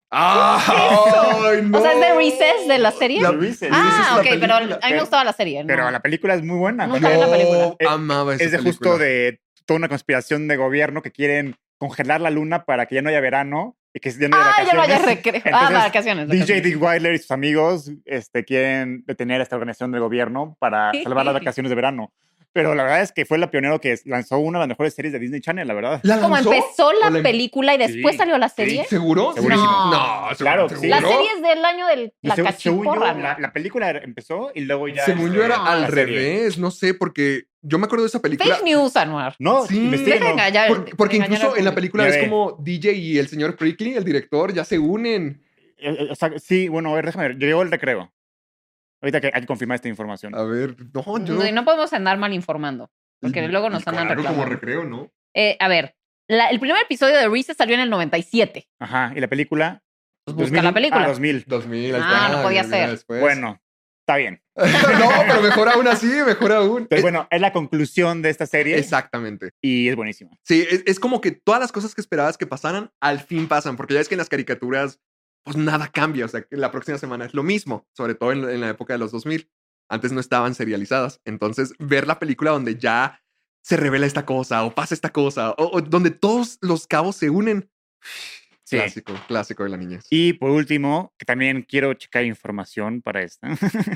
Speaker 7: ¡Ay, no!
Speaker 6: O sea, ¿es de Recess de la serie?
Speaker 7: La-
Speaker 5: Recess.
Speaker 6: Ah,
Speaker 7: la
Speaker 6: ok, pero a mí
Speaker 7: película.
Speaker 6: me gustaba la serie. ¿no?
Speaker 5: Pero la película es muy buena.
Speaker 6: Nunca vi la película.
Speaker 7: Yo amaba esa
Speaker 5: Es de
Speaker 7: película.
Speaker 5: justo de toda una conspiración de gobierno que quieren congelar la luna para que ya no haya verano y que ya no haya
Speaker 6: Ya no haya
Speaker 5: vacaciones.
Speaker 6: recreo.
Speaker 5: Entonces,
Speaker 6: Vacaciones.
Speaker 5: DJ Dick Wilder y sus amigos quieren detener a esta organización del gobierno para salvar las vacaciones de verano. Pero la verdad es que fue la pionero que lanzó una de las mejores series de Disney Channel, la verdad.
Speaker 7: ¿La
Speaker 6: Como
Speaker 7: lanzó?
Speaker 6: empezó
Speaker 7: ¿O
Speaker 6: la película y después
Speaker 5: Sí,
Speaker 6: salió la
Speaker 5: sí.
Speaker 6: serie.
Speaker 7: ¿Seguro?
Speaker 5: Segurísimo.
Speaker 7: No,
Speaker 5: Claro que sí.
Speaker 6: La
Speaker 7: ¿seguro?
Speaker 6: serie es del año de la
Speaker 5: Según yo,
Speaker 6: cachiporra. ¿no?
Speaker 5: la película empezó y luego ya...
Speaker 7: Según yo era
Speaker 6: No,
Speaker 7: al
Speaker 5: la serie.
Speaker 7: revés, no sé, porque yo me acuerdo de esa película.
Speaker 6: Fake news, Anuar.
Speaker 5: No,
Speaker 7: Sí.
Speaker 5: investíguenlo.
Speaker 6: Deja engañar.
Speaker 7: Porque
Speaker 6: engañar
Speaker 7: incluso
Speaker 6: al
Speaker 7: en la
Speaker 6: público.
Speaker 7: película
Speaker 5: Ya
Speaker 7: es
Speaker 5: ve.
Speaker 7: como DJ y el señor Prickly, el director, ya se unen.
Speaker 5: O sea, sí, bueno, a ver, déjame ver. Llegó el recreo. Ahorita hay que confirmar esta información.
Speaker 7: A ver, no, yo...
Speaker 6: No podemos andar mal informando. Porque luego nos andan
Speaker 7: Claro, como
Speaker 6: reclamando.
Speaker 7: recreo, ¿no?
Speaker 6: A ver, el primer episodio de Recess salió en el 97.
Speaker 5: Ajá, ¿y la película?
Speaker 6: Pues busca la película.
Speaker 5: 2000.
Speaker 7: 2000, ahí
Speaker 6: Ah,
Speaker 7: está,
Speaker 6: no podía
Speaker 7: ya
Speaker 6: ser.
Speaker 7: después.
Speaker 5: Bueno, está bien.
Speaker 7: No, pero mejor aún así, mejor aún.
Speaker 5: Entonces, bueno, es la conclusión de esta serie
Speaker 7: Exactamente.
Speaker 5: y es buenísima.
Speaker 7: Sí, es como que todas las cosas que esperabas que pasaran, al fin pasan, porque ya es que en las caricaturas, pues nada cambia, o sea, que la próxima semana es lo mismo, sobre todo en la época de los 2000. Antes no estaban serializadas, entonces ver la película donde ya se revela esta cosa o pasa esta cosa, o donde todos los cabos se unen.
Speaker 5: Sí.
Speaker 7: Clásico de la niñez.
Speaker 5: Y por último, que también quiero checar información para esta,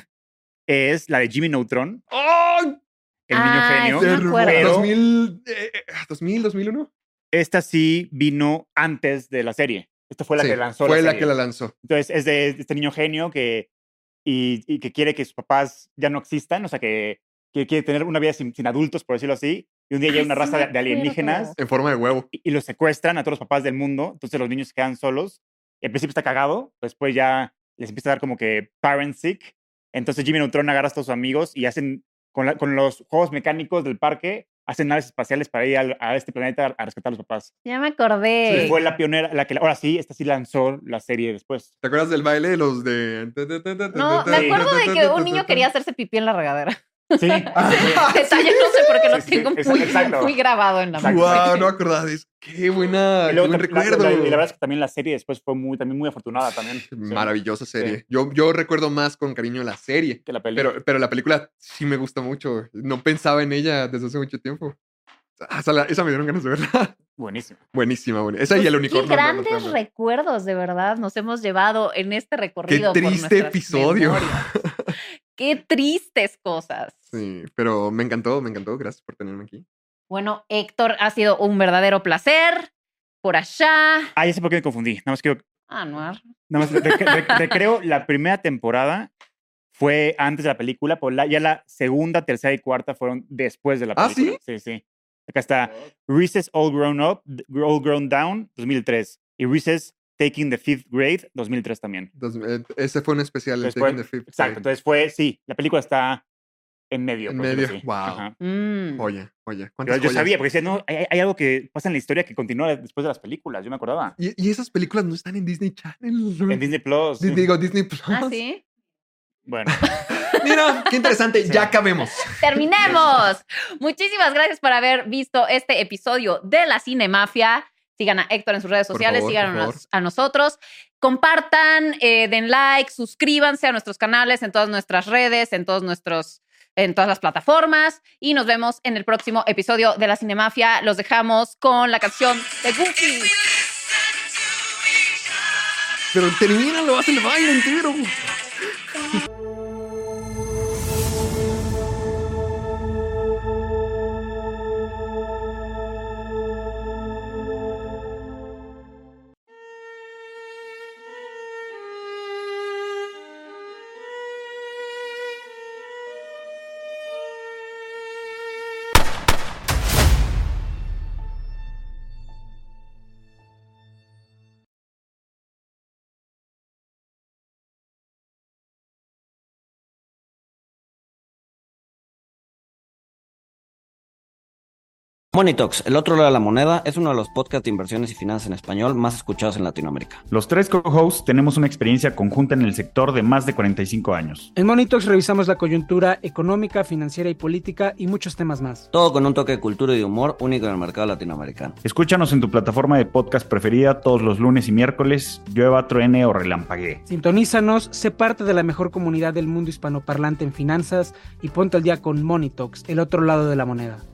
Speaker 5: es la de Jimmy Neutron,
Speaker 7: ¡Oh!
Speaker 5: el niño genio.
Speaker 6: sí me acuerdo.
Speaker 5: Pero
Speaker 7: 2001.
Speaker 5: esta sí vino antes de la serie. Esta fue la
Speaker 7: Sí,
Speaker 5: que lanzó
Speaker 7: fue
Speaker 5: la
Speaker 7: la
Speaker 5: serie.
Speaker 7: que la lanzó.
Speaker 5: Entonces es de este niño genio y que quiere que sus papás ya no existan, o sea, que quiere tener una vida sin adultos, por decirlo así. Y un día llega una
Speaker 6: sí
Speaker 5: raza
Speaker 6: me
Speaker 5: de alienígenas
Speaker 6: acuerdo.
Speaker 7: En forma de huevo.
Speaker 5: y los secuestran a todos los papás del mundo. Entonces los niños se quedan solos. Y al principio está cagado, después ya les empieza a dar como que parent sick. Entonces Jimmy Neutron agarra a todos sus amigos y hacen, con los juegos mecánicos del parque, hacen naves espaciales para ir a este planeta a rescatar a los papás.
Speaker 6: Ya me acordé.
Speaker 5: Y fue la pionera, ahora sí, esta sí lanzó la serie después.
Speaker 7: ¿Te acuerdas del baile de los de...?
Speaker 6: No, me acuerdo de que un niño quería hacerse pipí en la regadera.
Speaker 5: Sí.
Speaker 6: Detalle, no sé por qué lo
Speaker 5: Sí,
Speaker 6: tengo
Speaker 5: exacto.
Speaker 6: muy grabado en la
Speaker 5: Exacto.
Speaker 6: mente.
Speaker 7: Wow, no acordaba de eso. Qué buena,
Speaker 5: Y
Speaker 7: qué
Speaker 5: luego
Speaker 7: buen recuerdo.
Speaker 5: y la verdad es que también la serie después fue también muy afortunada también. Sí.
Speaker 7: Maravillosa serie.
Speaker 5: Sí.
Speaker 7: Yo recuerdo más con cariño la serie,
Speaker 5: Que la película.
Speaker 7: pero la película sí me gusta mucho. No pensaba en ella desde hace mucho tiempo. Esa me dieron ganas de verla.
Speaker 5: Buenísimo.
Speaker 7: Buenísima. Esa y el unicornio.
Speaker 6: Qué grandes recuerdos, de verdad, nos hemos llevado en este recorrido.
Speaker 7: Qué
Speaker 6: por
Speaker 7: triste
Speaker 6: nuestras
Speaker 7: episodio.
Speaker 6: memorias. Qué tristes cosas.
Speaker 7: Sí, pero me encantó. Gracias por tenerme aquí.
Speaker 6: Bueno, Héctor, ha sido un verdadero placer. Por allá.
Speaker 5: Ah, ya sé por qué me confundí. Nada más quiero.
Speaker 6: Anuar.
Speaker 5: Nada más recreo, la primera temporada fue antes de la película, pero ya la segunda, tercera y cuarta fueron después de la
Speaker 7: ¿Ah,
Speaker 5: película. Sí, sí. Acá está Recess All Grown Down, 2003. Y Recess Taking the Fifth Grade, 2003 también.
Speaker 7: Ese fue un especial.
Speaker 5: Entonces
Speaker 7: Taking
Speaker 5: fue-
Speaker 7: the Fifth
Speaker 5: Exacto.
Speaker 7: Grade.
Speaker 5: Entonces sí, la película está en medio.
Speaker 7: En
Speaker 5: por decirlo
Speaker 7: medio,
Speaker 5: así.
Speaker 7: wow.
Speaker 5: Ajá.
Speaker 7: Oye.
Speaker 5: Yo
Speaker 7: ¿Cuántas joyas?
Speaker 5: sabía, porque decía, no, hay algo que pasa en la historia que continúa después de las películas. Yo me acordaba.
Speaker 7: Y esas películas no están en Disney Channel.
Speaker 5: En Disney Plus.
Speaker 7: Digo, Disney Plus.
Speaker 6: Ah, sí.
Speaker 5: Bueno.
Speaker 7: Mira, qué interesante.
Speaker 5: Sí.
Speaker 7: Ya acabemos.
Speaker 6: ¡Terminemos! Muchísimas gracias por haber visto este episodio de La Cinemafia. Sigan a Héctor en sus redes
Speaker 7: Por
Speaker 6: sociales,
Speaker 7: favor,
Speaker 6: sigan
Speaker 7: por favor.
Speaker 6: a nosotros. Compartan, den like, suscríbanse a nuestros canales en todas nuestras redes, en todas las plataformas. Y nos vemos en el próximo episodio de La Cinemafia. Los dejamos con la canción de Goofy.
Speaker 7: Pero termínalo, haz el baile entero.
Speaker 1: Money Talks, el otro lado de la moneda, es uno de los podcasts de inversiones y finanzas en español más escuchados en Latinoamérica.
Speaker 2: Los tres co-hosts tenemos una experiencia conjunta en el sector de más de 45 años.
Speaker 3: En Money Talks revisamos la coyuntura económica, financiera y política y muchos temas más.
Speaker 1: Todo con un toque de cultura y de humor único en el mercado latinoamericano.
Speaker 2: Escúchanos en tu plataforma de podcast preferida todos los lunes y miércoles, llueva, truene o relampaguee.
Speaker 3: Sintonízanos, sé parte de la mejor comunidad del mundo hispanoparlante en finanzas y ponte al día con Money Talks, el otro lado de la moneda.